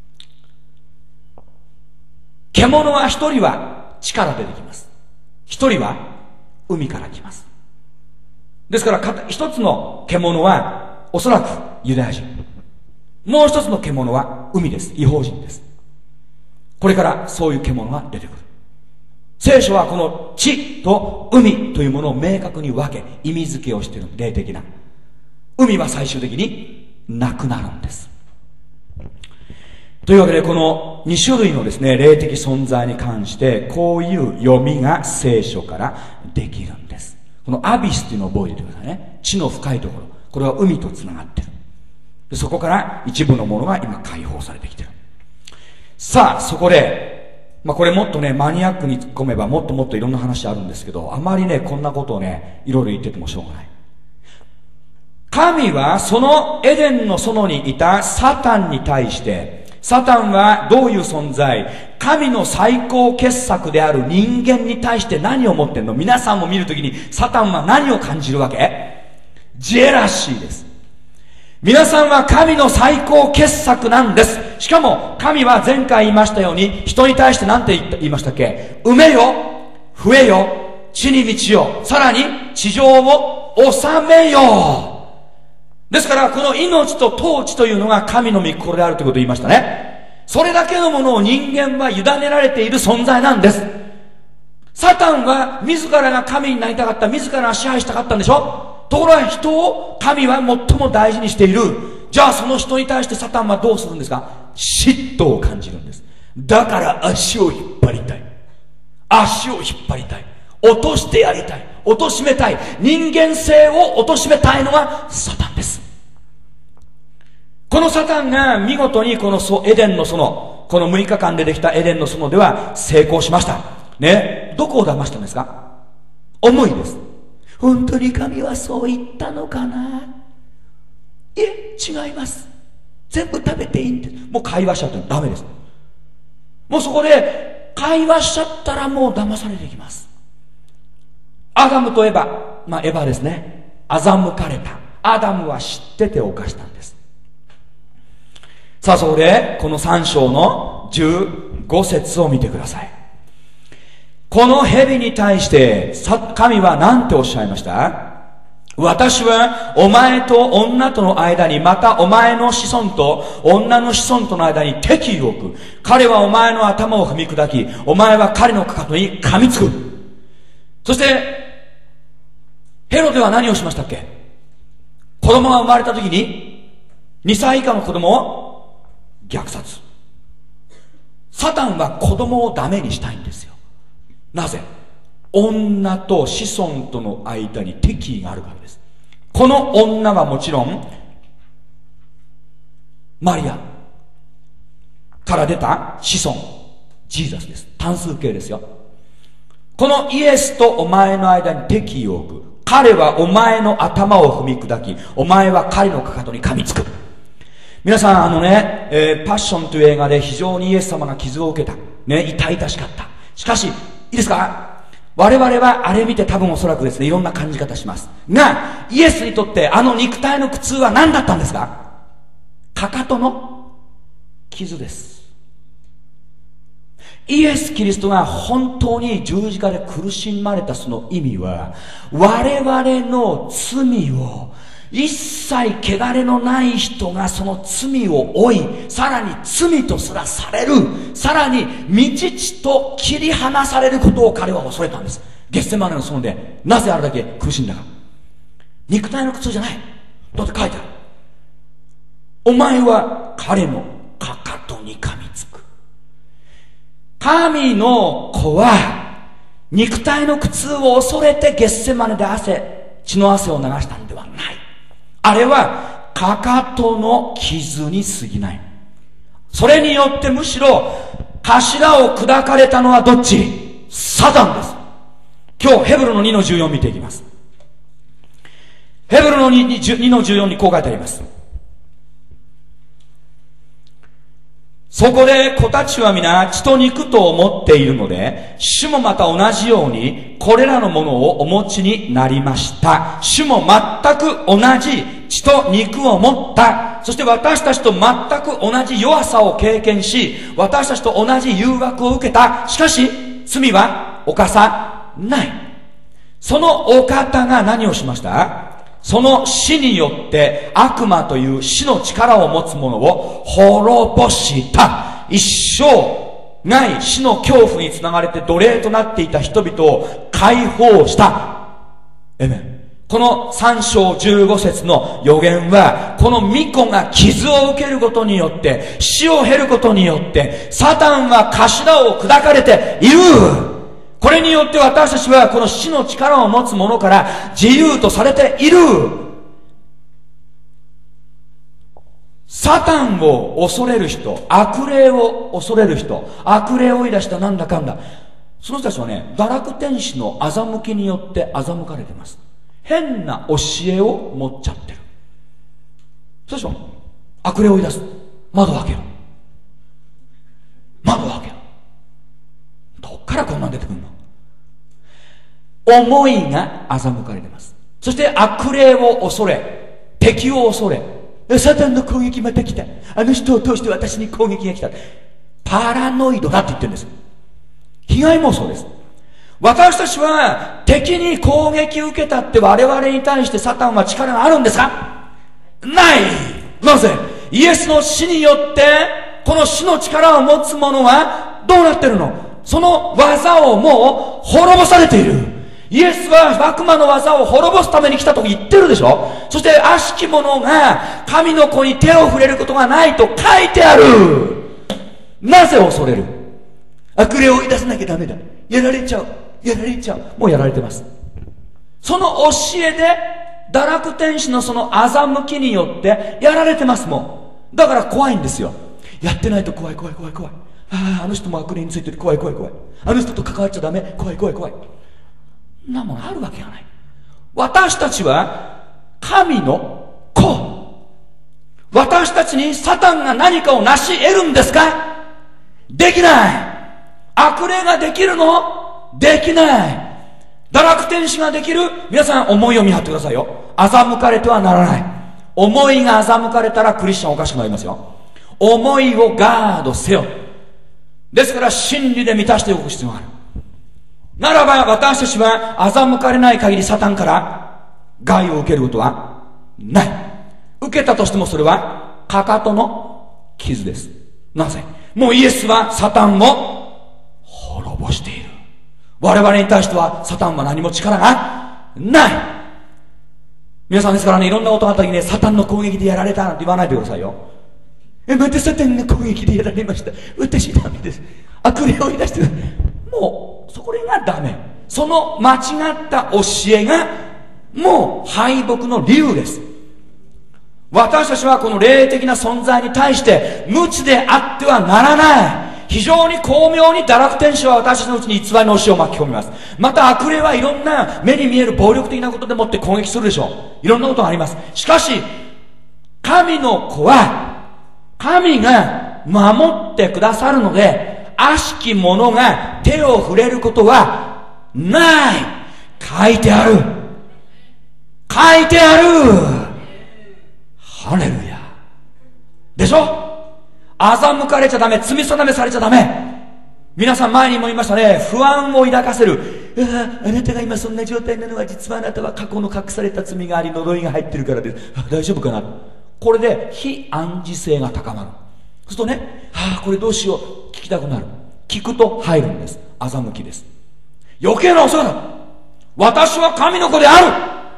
獣は一人は地から出てきます。一人は海から来ます。ですから一つの獣はおそらくユダヤ人、もう一つの獣は海です。異邦人です。これからそういう獣が出てくる。聖書はこの地と海というものを明確に分け意味付けをしている。霊的な海は最終的になくなるんです。というわけでこのに種類のですね霊的存在に関してこういう読みが聖書からできるんです。このアビスっていうのを覚えておいてくださいね。地の深いところ、これは海とつながってる。でそこから一部のものが今解放されてきてる。さあそこで、まあ、これもっとねマニアックに突っ込めばもっともっといろんな話あるんですけど、あまりねこんなことをねいろいろ言っててもしょうがない。神はそのエデンの園にいたサタンに対して、サタンはどういう存在？神の最高傑作である人間に対して何を持ってんの？皆さんも見るときにサタンは何を感じるわけ？ジェラシーです。皆さんは神の最高傑作なんです。しかも神は前回言いましたように人に対して何て言いましたっけ？産めよ、増えよ、地に満ちよ、さらに地上を治めよ。ですからこの命と統治というのが神の御心であるということを言いましたね。それだけのものを人間は委ねられている存在なんです。サタンは自らが神になりたかった、自らが支配したかったんでしょ。ところが人を神は最も大事にしている。じゃあその人に対してサタンはどうするんですか？嫉妬を感じるんです。だから足を引っ張りたい、足を引っ張りたい、落としてやりたい、貶としめたい、人間性を貶としめたいのがサタンです。このサタンが見事にこのエデンの園、このむいかかんでできたエデンの園では成功しましたね。どこを騙したんですか？思いです。本当に神はそう言ったのかな？いえ、違います。全部食べていいんです。もう会話しちゃったらダメです。もうそこで会話しちゃったらもう騙されてきます。アダムとエバ、まあエバですね、欺かれた。アダムは知ってて犯したんです。さあそこでこのさん章のじゅうご節を見てください。この蛇に対して神は何ておっしゃいました？私はお前と女との間に、またお前の子孫と女の子孫との間に敵意を置く。彼はお前の頭を踏み砕き、お前は彼のかかとに噛みつく。そしてヘロデは何をしましたっけ？子供が生まれた時ににさい以下の子供を虐殺。サタンは子供をダメにしたいんですよ。なぜ？女と子孫との間に敵意があるからです。この女はもちろんマリアから出た子孫ジーザスです。単数形ですよ。このイエスとお前の間に敵意を置く。彼はお前の頭を踏み砕き、お前は彼のかかとに噛みつく。皆さんあのね、えー、パッションという映画で非常にイエス様が傷を受けたね、痛々しかった。しかしいいですか、我々はあれ見て多分おそらくですね、いろんな感じ方しますが、イエスにとってあの肉体の苦痛は何だったんですか？かかとの傷です。 イエス・キリストが本当に十字架で苦しまれたその意味は、我々の罪を一切汚れのない人がその罪を負い、さらに罪とすらされる、さらに未知と切り離されることを彼は恐れたんです。ゲッセマネの園でなぜあれだけ苦しんだか。肉体の苦痛じゃない。だって書いてある。お前は彼のかかとに噛みつく。神の子は肉体の苦痛を恐れてゲッセマネで汗、血の汗を流したんではない。あれはかかとの傷に過ぎない。それによってむしろ頭を砕かれたのはどっち？サタンです。今日ヘブルのにのじゅうよん見ていきます。ヘブルの に, にのじゅうよんにこう書いてあります。そこで子たちは皆血と肉と思っているので、主もまた同じようにこれらのものをお持ちになりました。主も全く同じ血と肉を持った。そして私たちと全く同じ弱さを経験し、私たちと同じ誘惑を受けた。しかし罪は犯さない。そのお方が何をしました？その死によって悪魔という死の力を持つ者を滅ぼした。一生ない死の恐怖につながれて奴隷となっていた人々を解放した。エメン。このさん章じゅうご節の予言は、この御子が傷を受けることによって、死を経ることによって、サタンは頭を砕かれている。これによって私たちはこの死の力を持つ者から自由とされている。サタンを恐れる人、悪霊を恐れる人、悪霊を追い出したなんだかんだ、その人たちはね、堕落天使の欺きによって欺かれています。変な教えを持っちゃってる。そうでしょ。悪霊を追い出す。窓を開けろ。窓を開けろ。どっからこんなん出てくるの？思いが欺かれています。そして悪霊を恐れ、敵を恐れ、サタンの攻撃また来た。あの人を通して私に攻撃が来た。パラノイドだって言ってるんです。被害妄想です。私たちは敵に攻撃を受けたって我々に対してサタンは力があるんですか？ない。なぜ？イエスの死によってこの死の力を持つ者はどうなってるの？その技をもう滅ぼされている。イエスは悪魔の技を滅ぼすために来たと言ってるでしょ。そして悪しき者が神の子に手を触れることがないと書いてある。なぜ恐れる？悪霊を追い出さなきゃダメだ。やられちゃう。やられちゃう。もうやられてます。その教えで堕落天使のその欺きによってやられてます。もうだから怖いんですよ。やってないと怖い怖い怖い怖い。ああ、あの人も悪霊についてる。怖い怖い怖い。あの人と関わっちゃダメ。怖い怖い怖い。そんなものあるわけがない。私たちは神の子。私たちにサタンが何かを成し得るんですか？できない。悪霊ができるの？できない。堕落天使ができる？皆さん思いを見張ってくださいよ。欺かれてはならない。思いが欺かれたらクリスチャンおかしくなりますよ。思いをガードせよ。ですから真理で満たしておく必要がある。ならば私たちは欺かれない限りサタンから害を受けることはない。受けたとしてもそれはかかとの傷です。なぜ？もうイエスはサタンを滅ぼしている。我々に対してはサタンは何も力がない。皆さんですからね、いろんなことがあった時にね、サタンの攻撃でやられたなんて言わないでくださいよ。え、またサタンの攻撃でやられました。私ダメです。悪霊を追い出してる。もうそれがダメ。その間違った教えがもう敗北の理由です。私たちはこの霊的な存在に対して無知であってはならない。非常に巧妙に堕落天使は私たちのうちに偽りの教えを巻き込みます。また悪霊はいろんな目に見える暴力的なことでもって攻撃するでしょう。いろんなことがあります。しかし神の子は神が守ってくださるので、悪しき者が手を触れることはない。書いてある。書いてある。ハレルヤ。でしょ？欺かれちゃダメ。罪定めされちゃダメ。 皆さん前にも言いましたね、不安を抱かせる。あ, あなたが今そんな状態なのは、実はあなたは過去の隠された罪があり、呪いが入ってるからです。あ、大丈夫かな。これで非暗示性が高まる。そうするとね、ああこれどうしよう、聞きたくなる。聞くと入るんです。欺きです。余計なお世話だ。私は神の子である。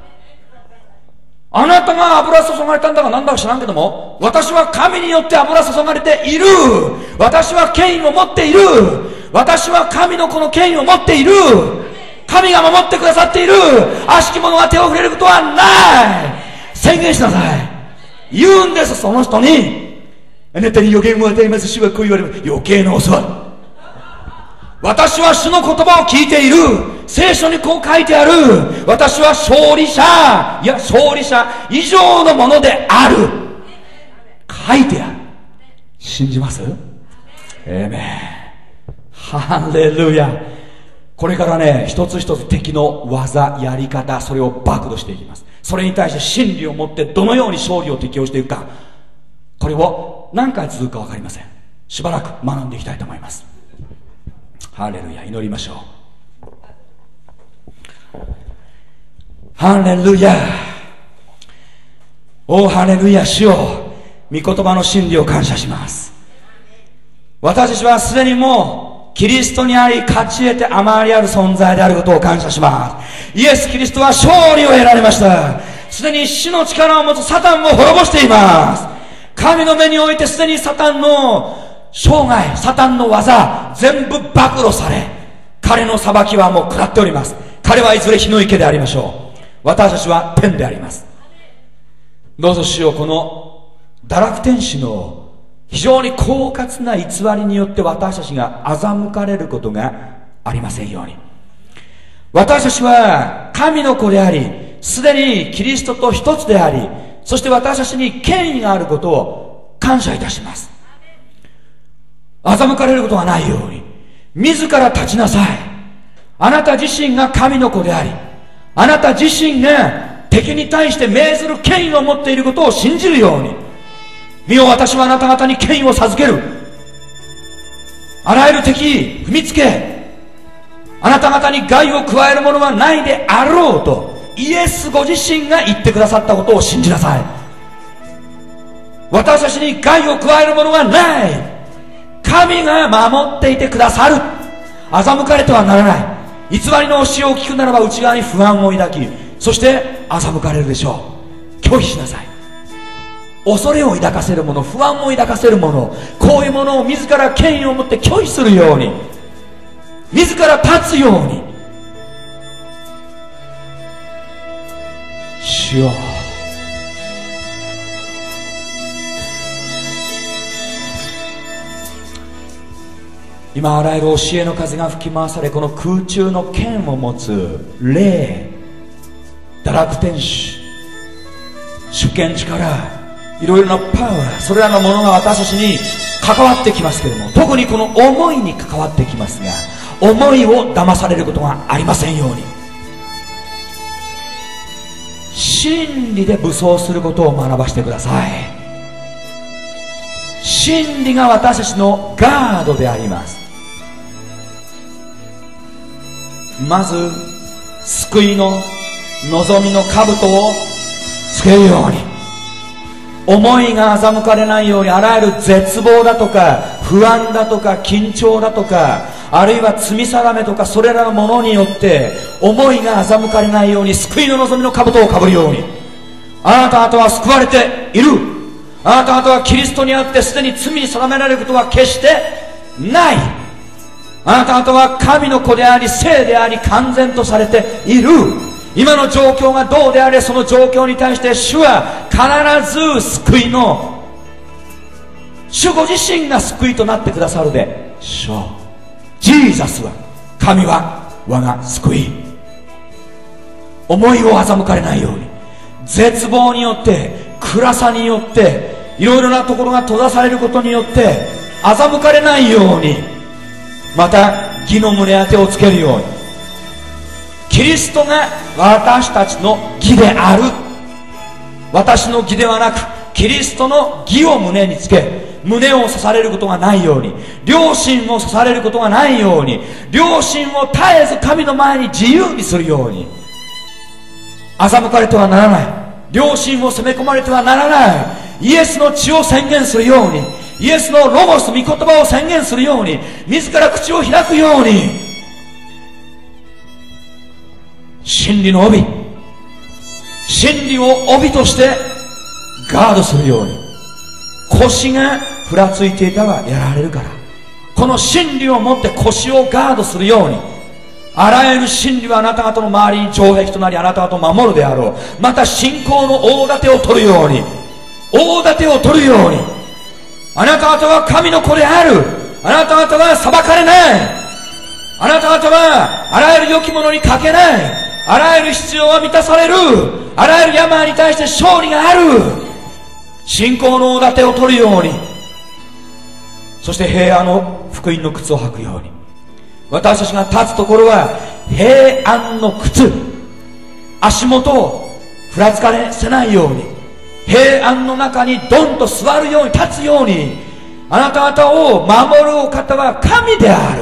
あなたが油注がれたんだかなんだか知らんけども、私は神によって油注がれている。私は権威を持っている。私は神の子の権威を持っている。神が守ってくださっている。悪しき者が手を触れることはない。宣言しなさい。言うんです、その人に。あなたに予言を与えます。主はこう言われます。余計なお世話。私は主の言葉を聞いている。聖書にこう書いてある。私は勝利者、いや勝利者以上のものである。書いてある。信じます？エメン。ハレルヤ。これからね、一つ一つ敵の技、やり方、それを暴露していきます。それに対して真理を持ってどのように勝利を適用していくか、これを何回続くか分かりません。しばらく学んでいきたいと思います。ハレルヤ。祈りましょう。ハレルヤ。おーハレルヤ。主よ、御言葉の真理を感謝します。私たちはすでにもうキリストにあり、勝ち得てあまりある存在であることを感謝します。イエス・キリストは勝利を得られました。すでに死の力を持つサタンを滅ぼしています。神の目においてすでにサタンの生涯、サタンの技、全部暴露され、彼の裁きはもう食らっております。彼はいずれ火の池でありましょう。私たちは天であります。どうぞ主よ、この堕落天使の非常に狡猾な偽りによって私たちが欺かれることがありませんように。私たちは神の子であり、すでにキリストと一つであり、そして私たちに権威があることを感謝いたします。欺かれることがないように自ら立ちなさい。あなた自身が神の子であり、あなた自身が敵に対して命ずる権威を持っていることを信じるように。見よ、私はあなた方に権威を授ける。あらゆる敵踏みつけ、あなた方に害を加えるものはないであろうとイエスご自身が言ってくださったことを信じなさい。私たちに害を加えるものはない。神が守っていてくださる。欺かれてはならない。偽りの教えを聞くならば内側に不安を抱き、そして欺かれるでしょう。拒否しなさい。恐れを抱かせるもの、不安を抱かせるもの、こういうものを自ら権威を持って拒否するように、自ら立つように。主よ、今あらゆる教えの風が吹き回され、この空中の剣を持つ霊、堕落天使、主権、力、いろいろなパワー、それらのものが私たちに関わってきますけれども、特にこの思いに関わってきますが、思いを騙されることがありませんように、真理で武装することを学ばせてください。真理が私たちのガードであります。まず救いの望みの兜をつけるように、思いが欺かれないように、あらゆる絶望だとか不安だとか緊張だとか、あるいは罪定めとか、それらのものによって思いが欺かれないように、救いの望みの兜をかぶるように。あなた方は救われている。あなた方はキリストにあってすでに罪に定められることは決してない。あなた方は神の子であり、聖であり、完全とされている。今の状況がどうであれ、その状況に対して主は必ず救いの、主ご自身が救いとなってくださるでしょう。ジーザスは、神は我が救い。思いを欺かれないように、絶望によって暗さによっていろいろなところが閉ざされることによって欺かれないように、また義の胸当てをつけるように、キリストが私たちの義である。私の義ではなくキリストの義を胸につけ、 胸を刺されることがないように、良心を刺されることがないように、良心を絶えず神の前に自由にするように、欺かれてはならない、良心を攻め込まれてはならない、イエスの血を宣言するように、イエスのロゴス、御言葉を宣言するように、自ら口を開くように、真理の帯、真理を帯としてガードするように。腰がふらついていたらやられるから、この真理を持って腰をガードするように。あらゆる真理はあなた方の周りに城壁となり、あなた方を守るであろう。また信仰の大盾を取るように、大盾を取るように。あなた方は神の子である。あなた方は裁かれない。あなた方はあらゆる良きものに欠けない。あらゆる必要は満たされる。あらゆる病に対して勝利がある。信仰の大盾を取るように、そして平安の福音の靴を履くように。私たちが立つところは平安の靴。足元をふらつかせないように、平安の中にドンと座るように、立つように。あなた方を守るお方は神である。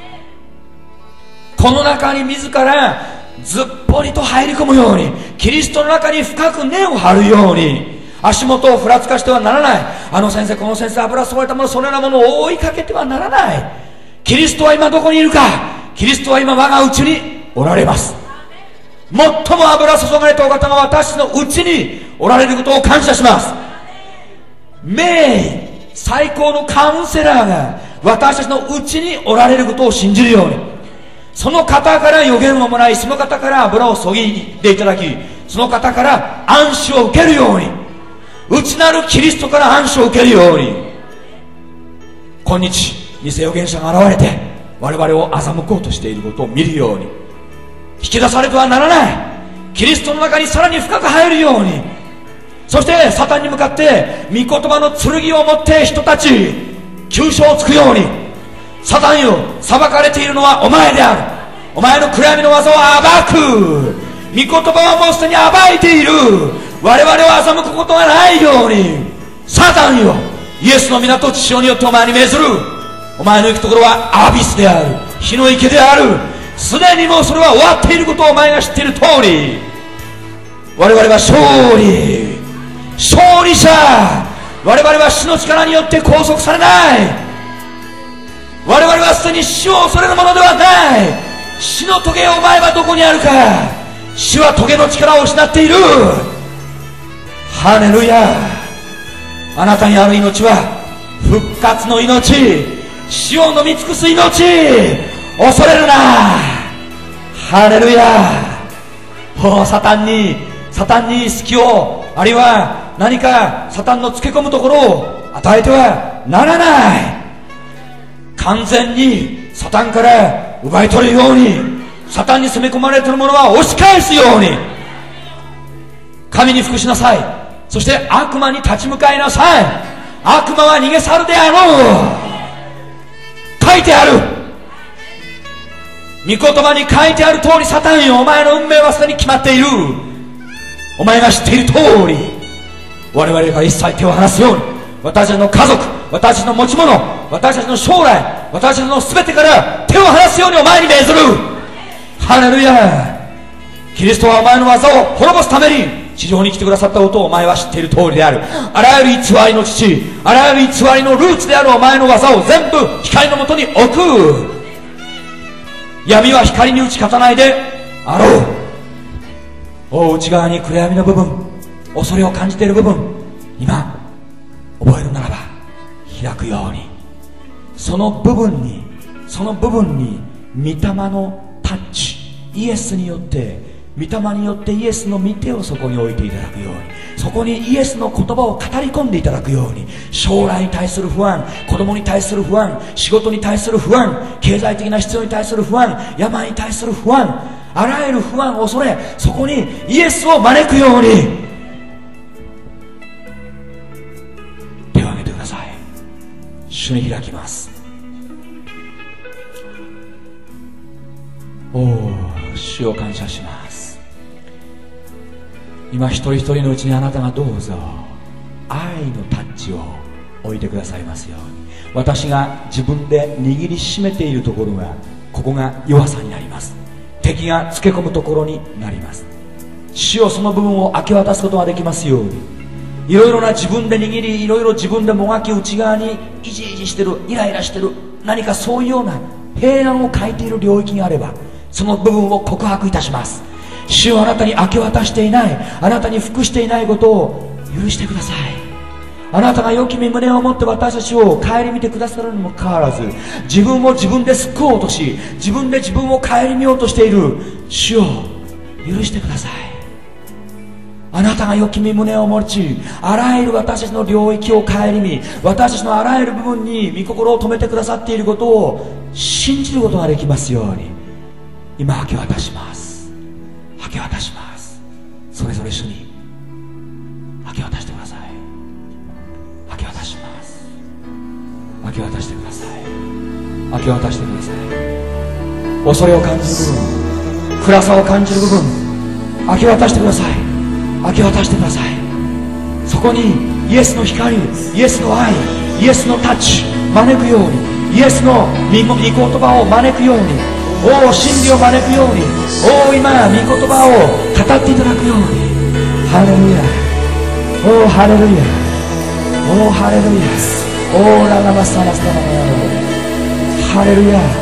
この中に自らずっぽりと入り込むように、キリストの中に深く根を張るように。足元をふらつかしてはならない。あの先生この先生、油注がれたもの、そのようなものを追いかけてはならない。キリストは今どこにいるか。キリストは今我がうちにおられます。最も油注がれたお方が私のうちにおられることを感謝します。名医、最高のカウンセラーが私たちのうちにおられることを信じるように、その方から予言をもらい、その方から油を注いでいただき、その方から暗視を受けるように、内なるキリストから暗視を受けるように。今日偽預言者が現れて我々を欺こうとしていることを見るように、引き出されてはならない。キリストの中にさらに深く入るように。そしてサタンに向かって御言葉の剣を持って人たち急所をつくように。サタンよ、裁かれているのはお前である。お前の暗闇の技を暴く。御言葉はもうすでに暴いている。我々を欺くことがないように。サタンよ、イエスの皆と血潮によってお前に命ずる。お前の行くところはアビスである、火の池である。すでにもうそれは終わっていることをお前が知っている通り、我々は勝利、勝利者。我々は死の力によって拘束されない。我々はすでに死を恐れるものではない。死の棘をお前はどこにあるか。死は棘の力を失っている。ハレルヤ。あなたにある命は復活の命、死を飲み尽くす命。恐れるな。ハレルヤ。おサタンにサタンに隙を、あるいは何かサタンのつけ込むところを与えてはならない。完全にサタンから奪い取るように、サタンに攻め込まれているものは押し返すように。神に服しなさい。そして悪魔に立ち向かいなさい。悪魔は逃げ去るであろう。書いてある。御言葉に書いてある通り、サタンよ、お前の運命はすでに決まっている。お前が知っている通り、我々が一切手を離すように、私たちの家族、私たちの持ち物、私たちの将来、私たちの全てから手を離すようにお前に命ずる。ハレルヤ。キリストはお前の技を滅ぼすために地上に来てくださったことをお前は知っている通りである。あらゆる偽りの父、あらゆる偽りのルーツであるお前の技を全部光のもとに置く。闇は光に打ち勝たないであろう。お内側に暗闇の部分、恐れを感じている部分、今覚えるならば開くように。その部分にその部分に御霊のタッチ、イエスによって、御霊によってイエスの御手をそこに置いていただくように、そこにイエスの言葉を語り込んでいただくように。将来に対する不安、子供に対する不安、仕事に対する不安、経済的な必要に対する不安、病に対する不安、あらゆる不安、恐れ、そこにイエスを招くように。手を挙げてください。主に開きます。おお、主を感謝します。今一人一人のうちにあなたがどうぞ愛のタッチを置いてくださいますように。私が自分で握りしめているところが、ここが弱さになります。敵がつけ込むところになります。主よ、その部分を明け渡すことができますように。いろいろな自分で握り、いろいろ自分でもがき、内側にイジイジしてる、イライラしてる、何かそういうような平安を欠いている領域があれば、その部分を告白いたします。主よ、あなたに明け渡していない、あなたに服していないことを許してください。あなたが良き身胸を持って私たちを顧みてくださるにもかかわらず、自分を自分で救おうとし、自分で自分を顧みようとしている主を許してください。あなたが良き身胸を持ち、あらゆる私たちの領域を顧み、私たちのあらゆる部分に御心を止めてくださっていることを信じることができますように、今明け渡します。明け渡します。それぞれ主に明け渡してください。明け渡します。明け渡してください。明け渡してください。恐れを感じる部分、暗さを感じる部分、明け渡してください。明け渡してください。そこにイエスの光、イエスの愛、イエスのタッチ招くように、イエスの御言葉を招くように、おお真理を招くように、おお今御言葉を語っていただくように。ハレルヤ、おおハレルヤ、おおハレルヤ、おおララバサラサララ、ハレルヤ。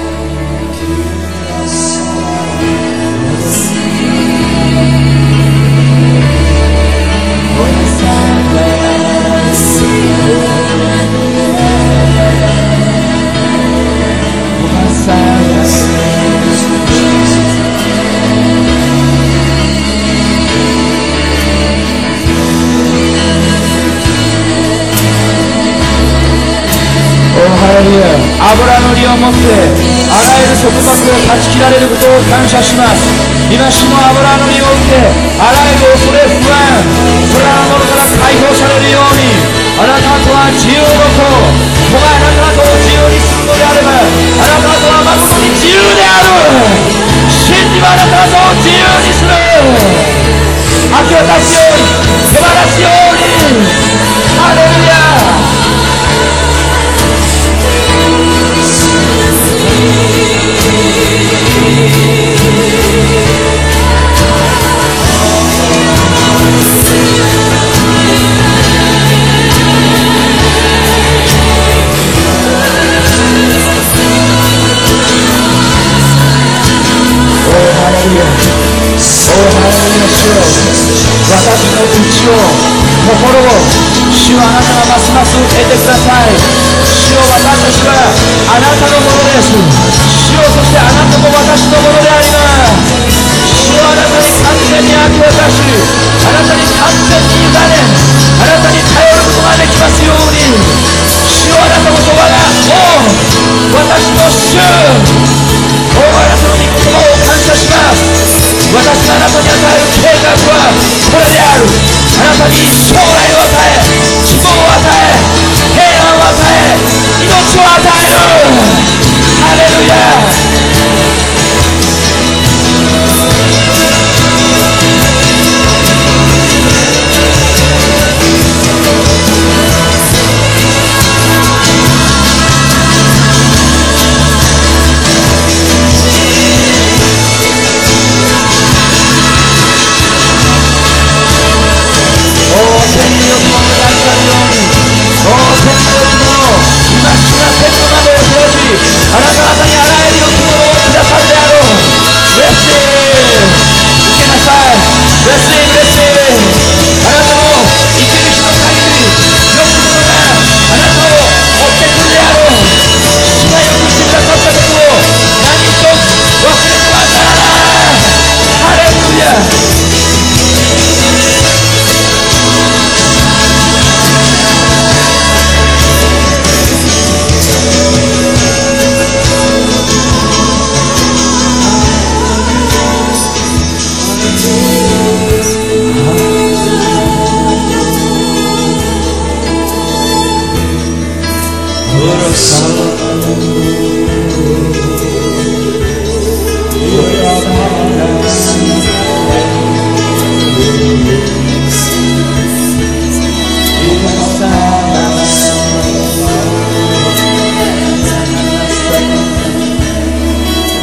油のりを持ってあらゆる束縛を断ち切られることを感謝します。今主の油のりを受け、あらゆる恐れ不安、それらのものから解放されるように、あなたとは自由の子、子があなたとを自由にするのであれば、あなたとは誠に自由である。真理はあなたとを自由にする。明け渡すように、手放すように。ハレルヤ。私の内を、心を、主はあなたがますます得てください。主よ、私たちはあなたのものです。主よ、そしてあなたも私のものであります。主よ、あなたに完全に明け渡し、あなたに完全に委ね、あなたに頼ることができますように。主よ、あなたの言葉が、おう、私の主、おう、あなたの御言葉を感謝します。私があなたに与える計画はこれである。あなたに将来を与え、希望を与え、平安を与え、命を与える。ハレルヤ。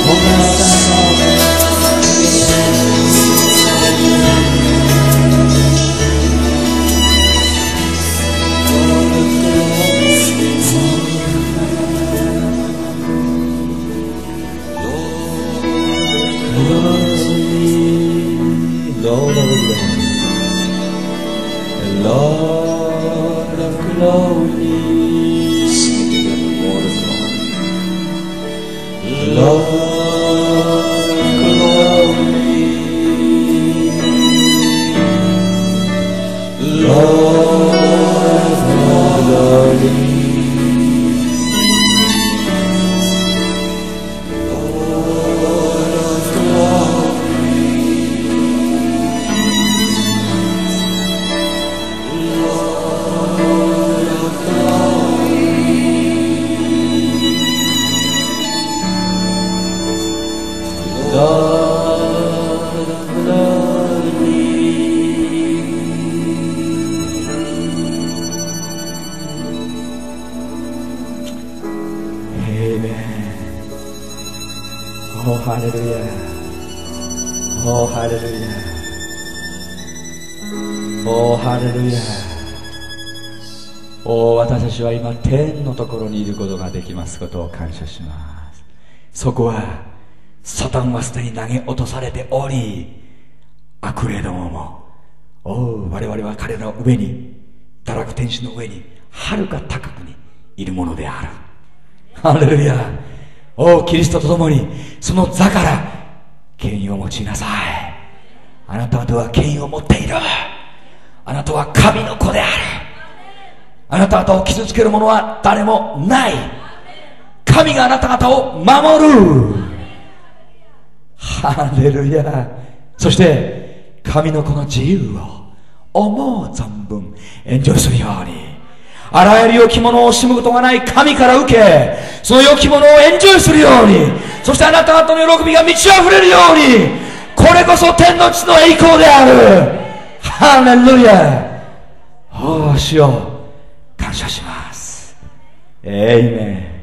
私は今天のところにいることができますことを感謝します。そこはサタンはすでに投げ落とされており、悪霊どももおう我々は彼らの上に、堕落天使の上にはるか高くにいるものである。ハレルヤ。おうキリストと共にその座から権威を持ちなさい。あなたは権威を持っている。あなたは神の子である。あなた方を傷つける者は誰もない。神があなた方を守る。ハレルヤ。そして神のこの自由を思う存分エンジョイするように、あらゆる良きものを惜しむことがない神から受け、その良きものをエンジョイするように、そしてあなた方の喜びが満ち溢れるように、これこそ天の地の栄光である。ハレルヤ。おお主よ感謝します。エイメン。